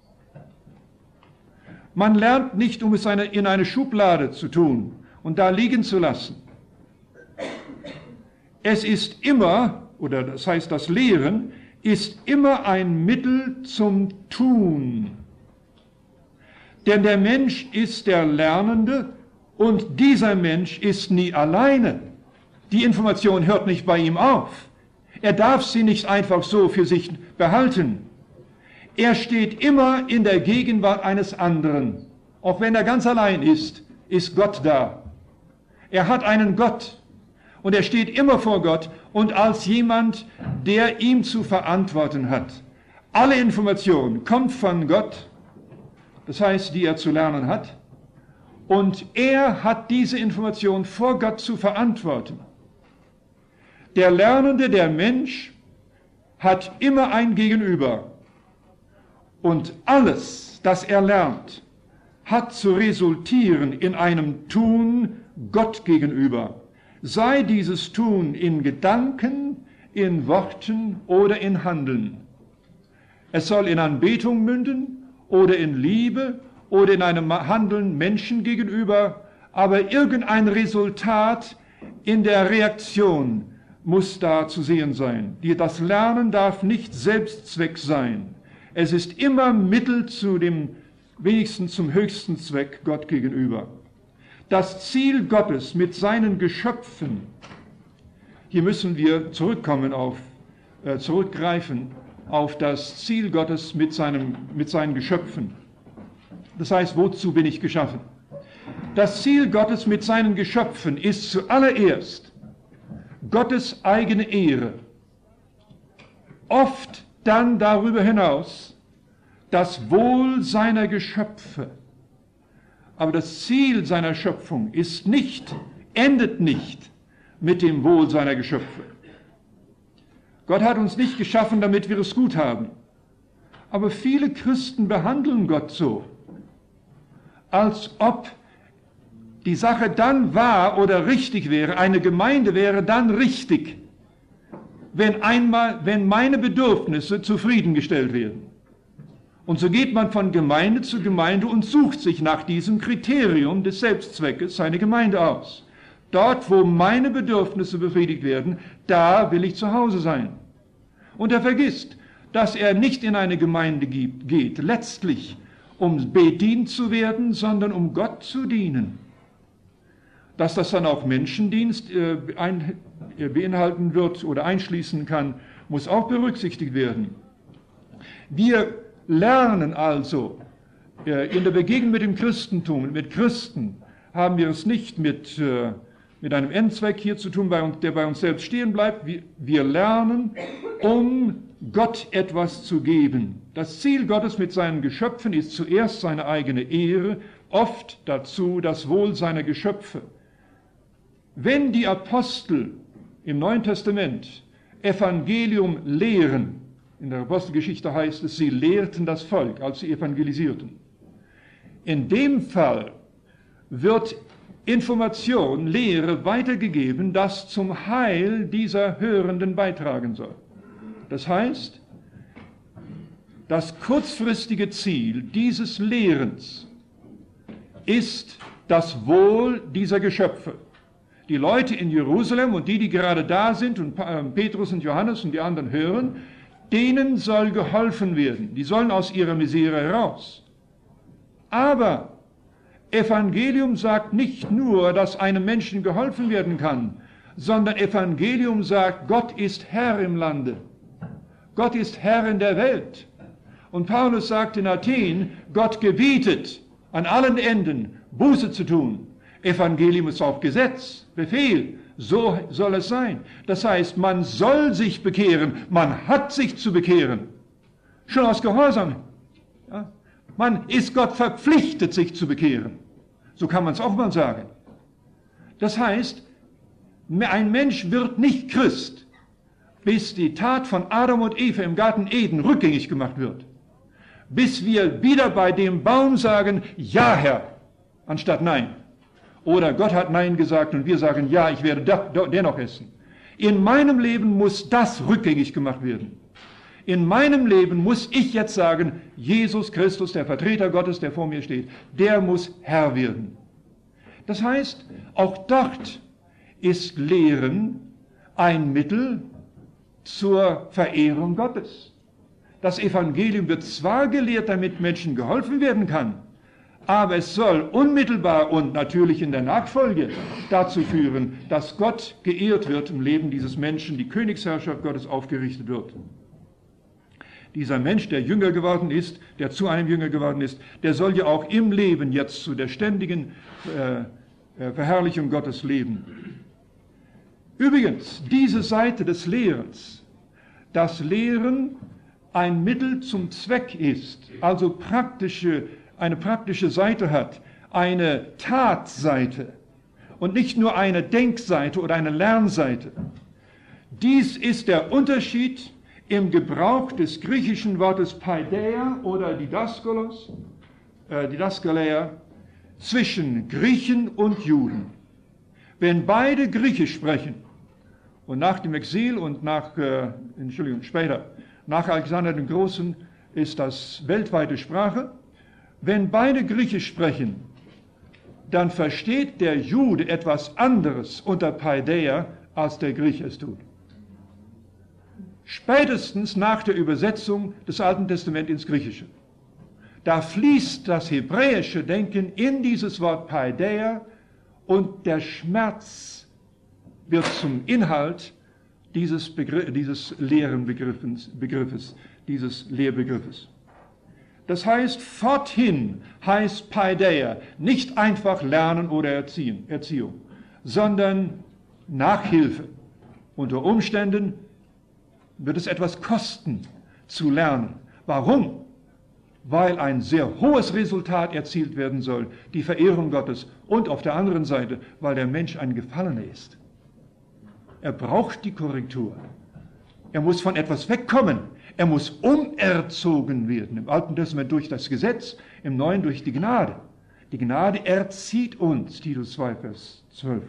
Man lernt nicht, um es eine, in eine Schublade zu tun und da liegen zu lassen. Es ist immer, oder das heißt das Lehren, ist immer ein Mittel zum Tun. Denn der Mensch ist der Lernende und dieser Mensch ist nie alleine. Die Information hört nicht bei ihm auf. Er darf sie nicht einfach so für sich behalten. Er steht immer in der Gegenwart eines anderen. Auch wenn er ganz allein ist, ist Gott da. Er hat einen Gott und er steht immer vor Gott und als jemand, der ihm zu verantworten hat. Alle Information kommt von Gott, das heißt, die er zu lernen hat, und er hat diese Information vor Gott zu verantworten. Der Lernende, der Mensch, hat immer ein Gegenüber. Und alles, das er lernt, hat zu resultieren in einem Tun Gott gegenüber. Sei dieses Tun in Gedanken, in Worten oder in Handeln. Es soll in Anbetung münden oder in Liebe oder in einem Handeln Menschen gegenüber, aber irgendein Resultat in der Reaktion muss da zu sehen sein. Das Lernen darf nicht Selbstzweck sein. Es ist immer Mittel zu dem, wenigstens zum höchsten Zweck Gott gegenüber. Das Ziel Gottes mit seinen Geschöpfen, hier müssen wir zurückkommen auf, äh, zurückgreifen auf das Ziel Gottes mit, seinem, mit seinen Geschöpfen. Das heißt, wozu bin ich geschaffen? Das Ziel Gottes mit seinen Geschöpfen ist zuallererst Gottes eigene Ehre. Oft dann darüber hinaus das Wohl seiner Geschöpfe. Aber das Ziel seiner Schöpfung ist nicht, endet nicht mit dem Wohl seiner Geschöpfe. Gott hat uns nicht geschaffen, damit wir es gut haben. Aber viele Christen behandeln Gott so, als ob die Sache dann wahr oder richtig wäre, eine Gemeinde wäre dann richtig, wenn einmal, wenn meine Bedürfnisse zufriedengestellt werden. Und so geht man von Gemeinde zu Gemeinde und sucht sich nach diesem Kriterium des Selbstzweckes seine Gemeinde aus. Dort, wo meine Bedürfnisse befriedigt werden, da will ich zu Hause sein. Und er vergisst, dass er nicht in eine Gemeinde geht, letztlich um bedient zu werden, sondern um Gott zu dienen. Dass das dann auch Menschendienst äh, ein, äh, beinhalten wird oder einschließen kann, muss auch berücksichtigt werden. Wir lernen also, äh, in der Begegnung mit dem Christentum, mit Christen, haben wir es nicht mit, äh, mit einem Endzweck hier zu tun, bei uns, der bei uns selbst stehen bleibt. Wir, wir lernen, um Gott etwas zu geben. Das Ziel Gottes mit seinen Geschöpfen ist zuerst seine eigene Ehre, oft dazu das Wohl seiner Geschöpfe. Wenn die Apostel im Neuen Testament Evangelium lehren, in der Apostelgeschichte heißt es, sie lehrten das Volk, als sie evangelisierten. In dem Fall wird Information, Lehre weitergegeben, das zum Heil dieser Hörenden beitragen soll. Das heißt, das kurzfristige Ziel dieses Lehrens ist das Wohl dieser Geschöpfe. Die Leute in Jerusalem und die, die gerade da sind und Petrus und Johannes und die anderen hören, denen soll geholfen werden. Die sollen aus ihrer Misere heraus. Aber Evangelium sagt nicht nur, dass einem Menschen geholfen werden kann, sondern Evangelium sagt, Gott ist Herr im Lande. Gott ist Herr in der Welt. Und Paulus sagt in Athen, Gott gebietet an allen Enden Buße zu tun. Evangelium ist auch Gesetz, Befehl, so soll es sein. Das heißt, man soll sich bekehren, man hat sich zu bekehren, schon aus Gehorsam. Ja? Man ist Gott verpflichtet, sich zu bekehren. So kann man es auch mal sagen. Das heißt, ein Mensch wird nicht Christ, bis die Tat von Adam und Eva im Garten Eden rückgängig gemacht wird. Bis wir wieder bei dem Baum sagen, ja Herr, anstatt nein. Oder Gott hat Nein gesagt und wir sagen, ja, ich werde dennoch essen. In meinem Leben muss das rückgängig gemacht werden. In meinem Leben muss ich jetzt sagen, Jesus Christus, der Vertreter Gottes, der vor mir steht, der muss Herr werden. Das heißt, auch dort ist Lehren ein Mittel zur Verehrung Gottes. Das Evangelium wird zwar gelehrt, damit Menschen geholfen werden kann, aber es soll unmittelbar und natürlich in der Nachfolge dazu führen, dass Gott geehrt wird im Leben dieses Menschen, die Königsherrschaft Gottes aufgerichtet wird. Dieser Mensch, der Jünger geworden ist, der zu einem Jünger geworden ist, der soll ja auch im Leben jetzt zu der ständigen äh, Verherrlichung Gottes leben. Übrigens, diese Seite des Lehrens, dass Lehren ein Mittel zum Zweck ist, also praktische, eine praktische Seite hat, eine Tatseite und nicht nur eine Denkseite oder eine Lernseite. Dies ist der Unterschied im Gebrauch des griechischen Wortes Paideia oder Didaskalos, äh, Didaskaleia zwischen Griechen und Juden. Wenn beide Griechisch sprechen und nach dem Exil und nach, äh, Entschuldigung, später, nach Alexander dem Großen ist das weltweite Sprache, wenn beide Griechisch sprechen, dann versteht der Jude etwas anderes unter Paideia, als der Grieche es tut. Spätestens nach der Übersetzung des Alten Testaments ins Griechische. Da fließt das hebräische Denken in dieses Wort Paideia und der Schmerz wird zum Inhalt dieses, Begriff, dieses leeren Begriffes, Begriffes, dieses Lehrbegriffes. Das heißt, forthin heißt Paideia nicht einfach Lernen oder Erziehen, Erziehung, sondern Nachhilfe. Unter Umständen wird es etwas kosten, zu lernen. Warum? Weil ein sehr hohes Resultat erzielt werden soll, die Verehrung Gottes, und auf der anderen Seite, weil der Mensch ein Gefallener ist. Er braucht die Korrektur. Er muss von etwas wegkommen. Er muss umerzogen werden. Im Alten Testament durch das Gesetz, im Neuen durch die Gnade. Die Gnade erzieht uns, Titus zwei, Vers zwölf.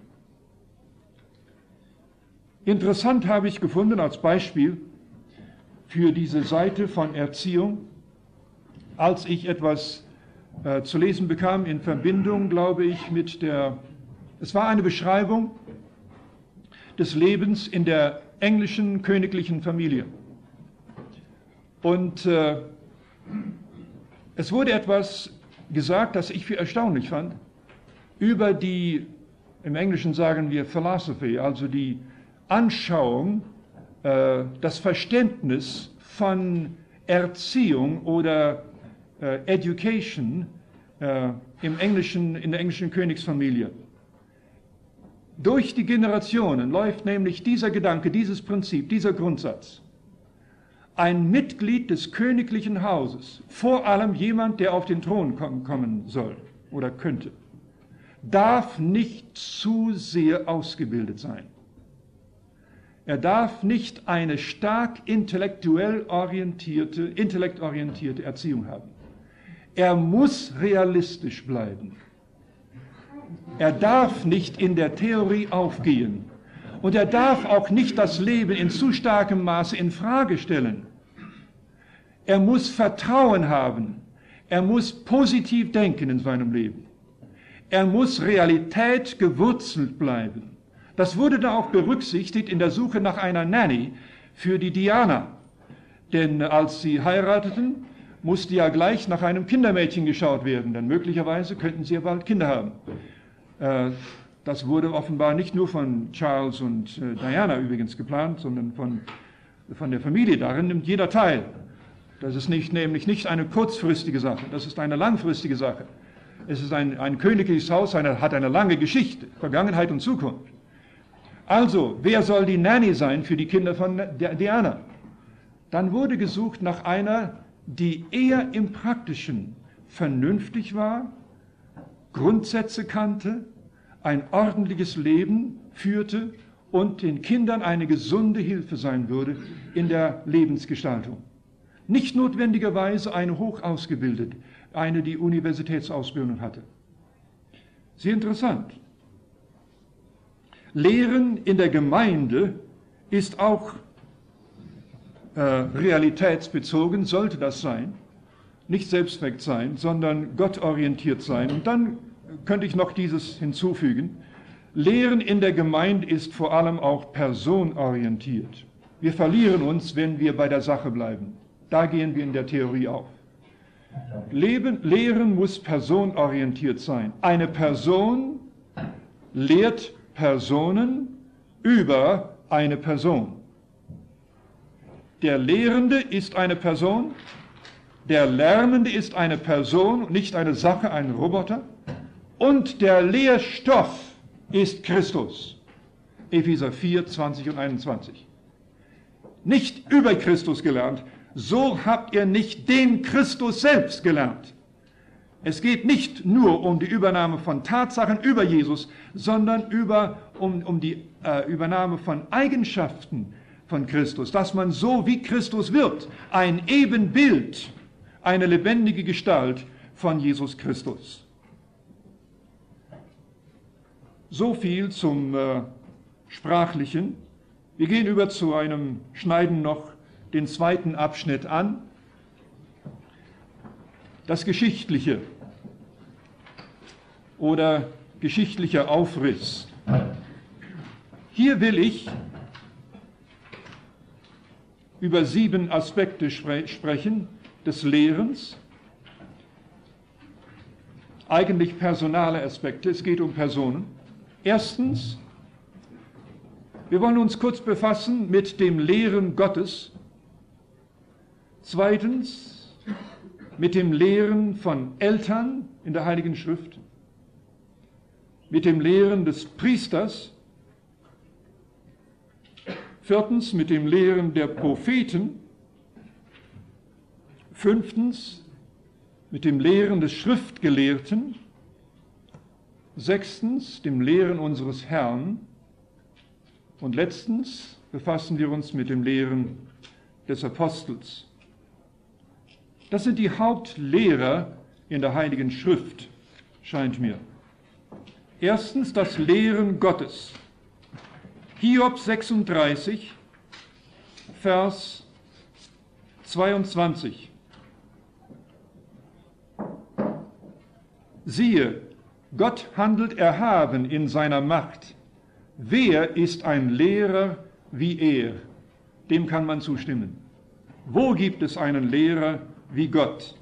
Interessant habe ich gefunden als Beispiel für diese Seite von Erziehung, als ich etwas äh, zu lesen bekam in Verbindung, glaube ich, mit der, es war eine Beschreibung des Lebens in der englischen königlichen Familie. Und äh, es wurde etwas gesagt, das ich für erstaunlich fand, über die, im Englischen sagen wir Philosophy, also die Anschauung, äh, das Verständnis von Erziehung oder äh, Education äh, im englischen, in der englischen Königsfamilie. Durch die Generationen läuft nämlich dieser Gedanke, dieses Prinzip, dieser Grundsatz. Ein Mitglied des königlichen Hauses, vor allem jemand, der auf den Thron kommen soll oder könnte, darf nicht zu sehr ausgebildet sein. Er darf nicht eine stark intellektuell orientierte, intellektorientierte Erziehung haben. Er muss realistisch bleiben. Er darf nicht in der Theorie aufgehen. Und er darf auch nicht das Leben in zu starkem Maße in Frage stellen. Er muss Vertrauen haben. Er muss positiv denken in seinem Leben. Er muss Realität gewurzelt bleiben. Das wurde da auch berücksichtigt in der Suche nach einer Nanny für die Diana. Denn als sie heirateten, musste ja gleich nach einem Kindermädchen geschaut werden, denn möglicherweise könnten sie ja bald Kinder haben. Das wurde offenbar nicht nur von Charles und Diana übrigens geplant, sondern von, von der Familie. Darin nimmt jeder teil. Das ist nicht, nämlich nicht eine kurzfristige Sache, das ist eine langfristige Sache. Es ist ein, ein königliches Haus, eine, hat eine lange Geschichte, Vergangenheit und Zukunft. Also, wer soll die Nanny sein für die Kinder von Diana? Dann wurde gesucht nach einer, die eher im Praktischen vernünftig war, Grundsätze kannte, ein ordentliches Leben führte und den Kindern eine gesunde Hilfe sein würde in der Lebensgestaltung. Nicht notwendigerweise eine hoch ausgebildete, eine, die Universitätsausbildung hatte. Sehr interessant. Lehren in der Gemeinde ist auch äh, realitätsbezogen, sollte das sein, nicht Selbstzweck sein, sondern gottorientiert sein. Und dann könnte ich noch dieses hinzufügen, Lehren in der Gemeinde ist vor allem auch personorientiert. Wir verlieren uns, wenn wir bei der Sache bleiben. Da gehen wir in der Theorie auf. Leben, Lehren muss personorientiert sein. Eine Person lehrt Personen über eine Person. Der Lehrende ist eine Person, der Lernende ist eine Person, nicht eine Sache, ein Roboter. Und der Lehrstoff ist Christus. Epheser vier, zwanzig und einundzwanzig. Nicht über Christus gelernt, so habt ihr nicht den Christus selbst gelernt. Es geht nicht nur um die Übernahme von Tatsachen über Jesus, sondern über, um, um die äh, Übernahme von Eigenschaften von Christus, dass man so wie Christus wird, ein Ebenbild, eine lebendige Gestalt von Jesus Christus. So viel zum äh, Sprachlichen. Wir gehen über zu einem, schneiden noch den zweiten Abschnitt an. Das Geschichtliche oder geschichtlicher Aufriss. Hier will ich über sieben Aspekte spre- sprechen des Lehrens. Eigentlich personale Aspekte, es geht um Personen. Erstens, wir wollen uns kurz befassen mit dem Lehren Gottes. Zweitens, mit dem Lehren von Eltern in der Heiligen Schrift. Mit dem Lehren des Priesters. Viertens, mit dem Lehren der Propheten. Fünftens, mit dem Lehren des Schriftgelehrten. Sechstens, dem Lehren unseres Herrn. Und letztens befassen wir uns mit dem Lehren des Apostels. Das sind die Hauptlehrer in der Heiligen Schrift, scheint mir. Erstens das Lehren Gottes. Hiob sechsunddreißig, Vers zweiundzwanzig. Siehe, Gott handelt erhaben in seiner Macht. Wer ist ein Lehrer wie er? Dem kann man zustimmen. Wo gibt es einen Lehrer wie Gott?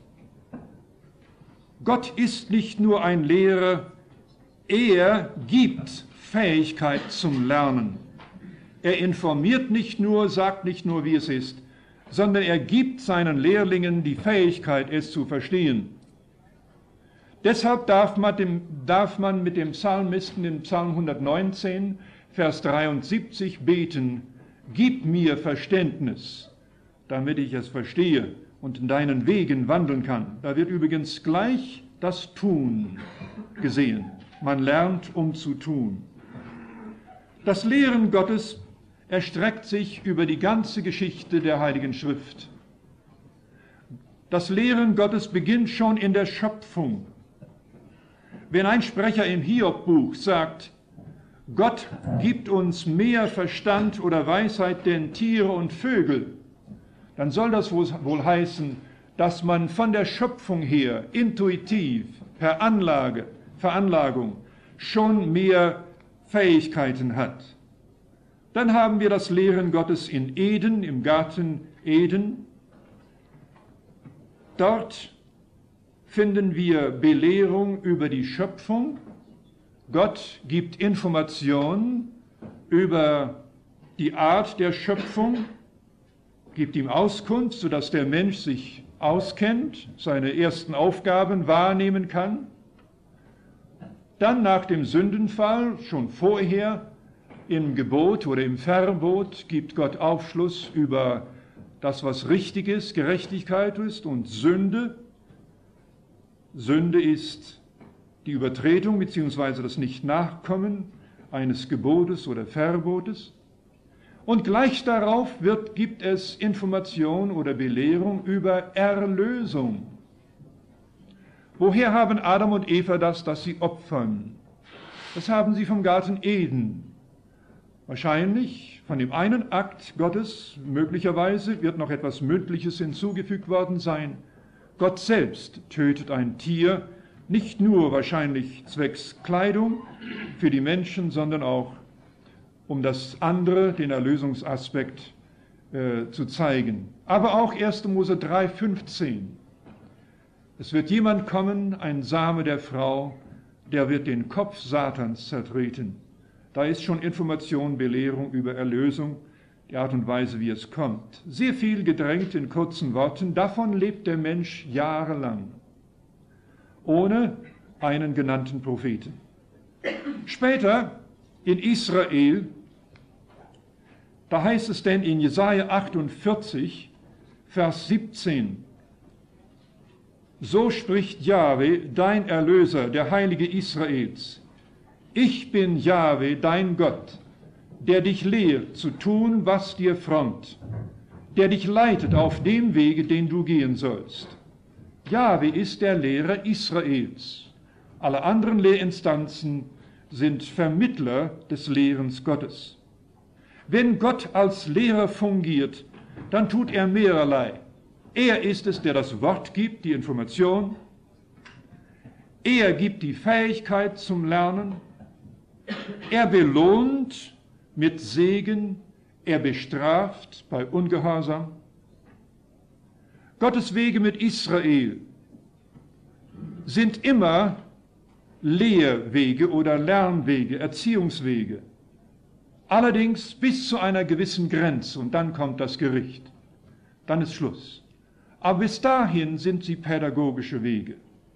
Gott ist nicht nur ein Lehrer, er gibt Fähigkeit zum Lernen. Er informiert nicht nur, sagt nicht nur, wie es ist, sondern er gibt seinen Lehrlingen die Fähigkeit, es zu verstehen. Deshalb darf man, dem, darf man mit dem Psalmisten in Psalm hundertneunzehn, Vers dreiundsiebzig beten, gib mir Verständnis, damit ich es verstehe und in deinen Wegen wandeln kann. Da wird übrigens gleich das Tun gesehen. Man lernt, um zu tun. Das Lehren Gottes erstreckt sich über die ganze Geschichte der Heiligen Schrift. Das Lehren Gottes beginnt schon in der Schöpfung. Wenn ein Sprecher im Hiob-Buch sagt, Gott gibt uns mehr Verstand oder Weisheit denn Tiere und Vögel, dann soll das wohl heißen, dass man von der Schöpfung her intuitiv, per Anlage, Veranlagung schon mehr Fähigkeiten hat. Dann haben wir das Lehren Gottes in Eden, im Garten Eden. Dort finden wir Belehrung über die Schöpfung. Gott gibt Informationen über die Art der Schöpfung, gibt ihm Auskunft, sodass der Mensch sich auskennt, seine ersten Aufgaben wahrnehmen kann. Dann nach dem Sündenfall, schon vorher, im Gebot oder im Verbot, gibt Gott Aufschluss über das, was richtig ist, Gerechtigkeit ist und Sünde. Sünde ist die Übertretung bzw. das Nicht-Nachkommen eines Gebotes oder Verbotes. Und gleich darauf wird, gibt es Information oder Belehrung über Erlösung. Woher haben Adam und Eva das, dass sie opfern? Das haben sie vom Garten Eden. Wahrscheinlich von dem einen Akt Gottes, möglicherweise wird noch etwas Mündliches hinzugefügt worden sein. Gott selbst tötet ein Tier Nicht nur wahrscheinlich zwecks Kleidung für die Menschen, sondern auch um das andere, den Erlösungsaspekt, äh, zu zeigen. Aber auch erster Mose drei, fünfzehn. Es wird jemand kommen, ein Same der Frau, der wird den Kopf Satans zertreten. Da ist schon Information, Belehrung über Erlösung, die Art und Weise, wie es kommt. Sehr viel gedrängt in kurzen Worten. Davon lebt der Mensch jahrelang, ohne einen genannten Propheten. Später in Israel, da heißt es denn in Jesaja achtundvierzig, Vers siebzehn, so spricht Jahwe, dein Erlöser, der Heilige Israels. Ich bin Jahwe, dein Gott, der dich lehrt zu tun, was dir frommt, der dich leitet auf dem Wege, den du gehen sollst. Jahwe ist der Lehrer Israels. Alle anderen Lehrinstanzen sind Vermittler des Lehrens Gottes. Wenn Gott als Lehrer fungiert, dann tut er mehrerlei. Er ist es, der das Wort gibt, die Information. Er gibt die Fähigkeit zum Lernen. Er belohnt mit Segen. Er bestraft bei Ungehorsam. Gottes Wege mit Israel sind immer Lehrwege oder Lernwege, Erziehungswege. Allerdings bis zu einer gewissen Grenze und dann kommt das Gericht. Dann ist Schluss. Aber bis dahin sind sie pädagogische Wege.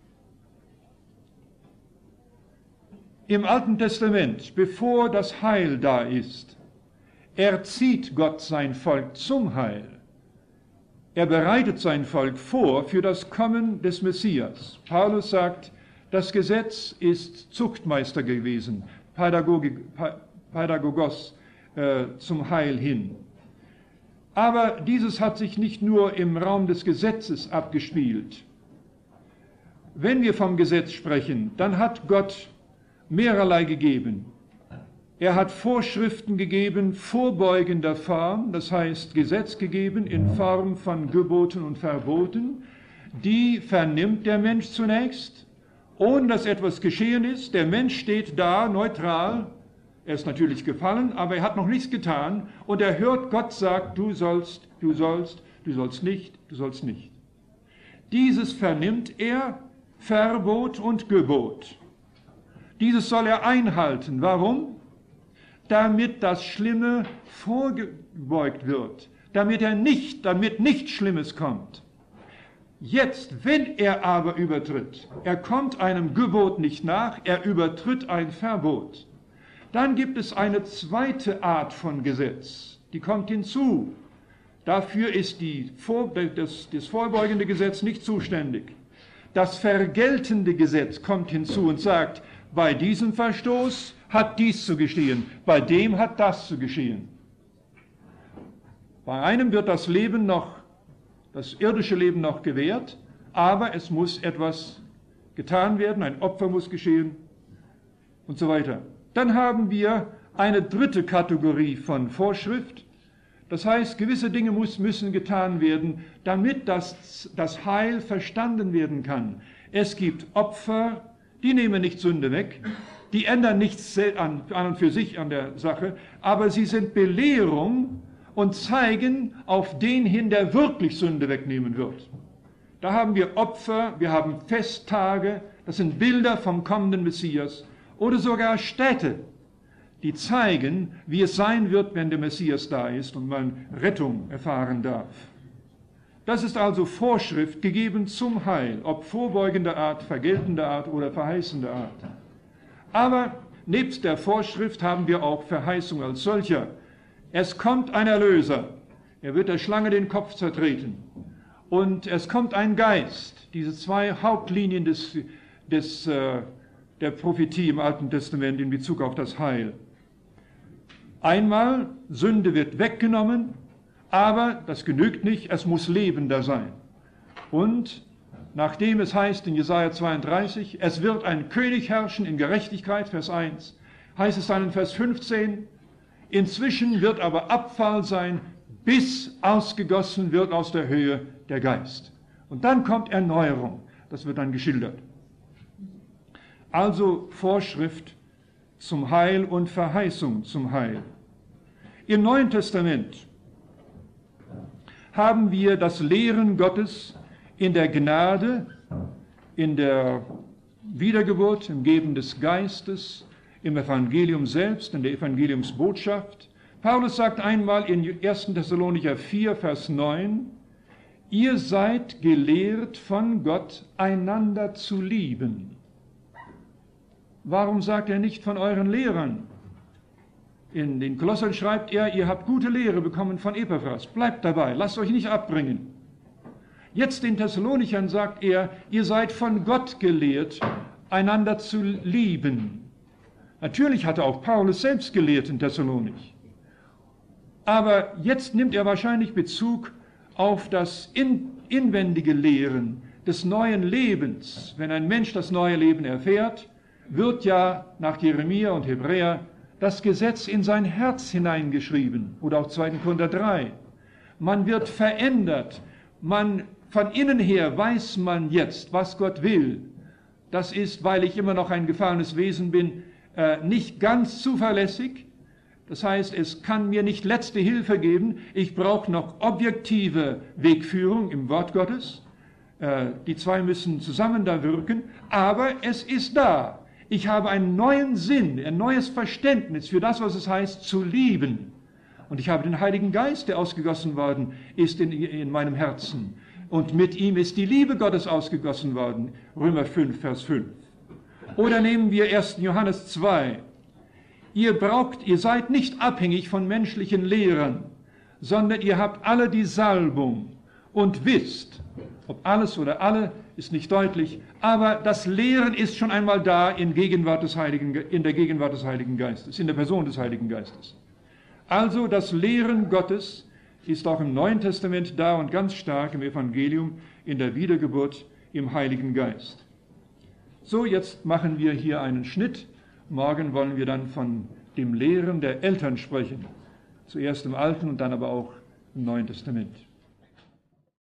Im Alten Testament, bevor das Heil da ist, erzieht Gott sein Volk zum Heil. Er bereitet sein Volk vor für das Kommen des Messias. Paulus sagt, das Gesetz ist Zuchtmeister gewesen, Pädagogik, Pädagogos äh, zum Heil hin. Aber dieses hat sich nicht nur im Raum des Gesetzes abgespielt. Wenn wir vom Gesetz sprechen, dann hat Gott mehrerlei gegeben. Er hat Vorschriften gegeben, vorbeugender Form, das heißt Gesetz gegeben in Form von Geboten und Verboten. Die vernimmt der Mensch zunächst, ohne dass etwas geschehen ist. Der Mensch steht da, neutral. Er ist natürlich gefallen, aber er hat noch nichts getan. Und er hört, Gott sagt, du sollst, du sollst, du sollst nicht, du sollst nicht. Dieses vernimmt er, Verbot und Gebot. Dieses soll er einhalten. Warum? Damit das Schlimme vorgebeugt wird. Damit er nicht, damit nichts Schlimmes kommt. Jetzt, wenn er aber übertritt, er kommt einem Gebot nicht nach, er übertritt ein Verbot, dann gibt es eine zweite Art von Gesetz, die kommt hinzu. Dafür ist die Vor, das, das vorbeugende Gesetz nicht zuständig. Das vergeltende Gesetz kommt hinzu und sagt, bei diesem Verstoß hat dies zu geschehen, bei dem hat das zu geschehen. Bei einem wird das Leben noch, das irdische Leben noch gewährt, aber es muss etwas getan werden, ein Opfer muss geschehen und so weiter. Dann haben wir eine dritte Kategorie von Vorschrift. Das heißt, gewisse Dinge muss, müssen getan werden, damit das, das Heil verstanden werden kann. Es gibt Opfer, die nehmen nicht Sünde weg, die ändern nichts an, an und für sich an der Sache, aber sie sind Belehrung und zeigen auf den hin, der wirklich Sünde wegnehmen wird. Da haben wir Opfer, wir haben Festtage, das sind Bilder vom kommenden Messias oder sogar Städte, die zeigen, wie es sein wird, wenn der Messias da ist und man Rettung erfahren darf. Das ist also Vorschrift gegeben zum Heil, ob vorbeugender Art, vergeltender Art oder verheißender Art. Aber nebst der Vorschrift haben wir auch Verheißung als solcher. Es kommt ein Erlöser, er wird der Schlange den Kopf zertreten. Und es kommt ein Geist, diese zwei Hauptlinien des, des, äh, der Prophetie im Alten Testament in Bezug auf das Heil. Einmal, Sünde wird weggenommen, aber das genügt nicht, es muss lebender sein. Und nachdem es heißt in Jesaja zweiunddreißig, es wird ein König herrschen in Gerechtigkeit, Vers eins, heißt es dann in Vers fünfzehn, inzwischen wird aber Abfall sein, bis ausgegossen wird aus der Höhe der Geist. Und dann kommt Erneuerung, das wird dann geschildert. also Vorschrift zum Heil und Verheißung zum Heil. Im Neuen Testament haben wir das Lehren Gottes in der Gnade, in der Wiedergeburt, im Geben des Geistes, im Evangelium selbst, in der Evangeliumsbotschaft. Paulus sagt einmal in ersten Thessalonicher vier, Vers neun, ihr seid gelehrt von Gott, einander zu lieben. Warum sagt er nicht von euren Lehrern? In den Kolossern schreibt er, ihr habt gute Lehre bekommen von Epaphras. Bleibt dabei, lasst euch nicht abbringen. Jetzt den Thessalonichern sagt er, ihr seid von Gott gelehrt, einander zu lieben. Natürlich hatte auch Paulus selbst gelehrt in Thessalonich. Aber jetzt nimmt er wahrscheinlich Bezug auf das in, inwendige Lehren des neuen Lebens. Wenn ein Mensch das neue Leben erfährt, wird ja nach Jeremia und Hebräer das Gesetz in sein Herz hineingeschrieben, oder auch zweiter Korinther drei. Man wird verändert, man, von innen her weiß man jetzt, was Gott will. Das ist, weil ich immer noch ein gefallenes Wesen bin, äh, nicht ganz zuverlässig. Das heißt, es kann mir nicht letzte Hilfe geben. Ich brauche noch objektive Wegführung im Wort Gottes. Äh, die zwei müssen zusammen da wirken, aber es ist da. Ich habe einen neuen Sinn, ein neues Verständnis für das, was es heißt, zu lieben. Und ich habe den Heiligen Geist, der ausgegossen worden ist in, in meinem Herzen. Und mit ihm ist die Liebe Gottes ausgegossen worden. Römer fünf, Vers fünf. Oder nehmen wir ersten Johannes zwei. Ihr braucht, ihr seid nicht abhängig von menschlichen Lehrern, sondern ihr habt alle die Salbung und wisst, ob alles oder alle, ist nicht deutlich, aber das Lehren ist schon einmal da in, Gegenwart des Heiligen, in der Gegenwart des Heiligen Geistes, in der Person des Heiligen Geistes. Also das Lehren Gottes ist auch im Neuen Testament da und ganz stark im Evangelium, in der Wiedergeburt im Heiligen Geist. So, jetzt machen wir hier einen Schnitt. Morgen wollen wir dann von dem Lehren der Eltern sprechen. Zuerst im Alten und dann aber auch im Neuen Testament.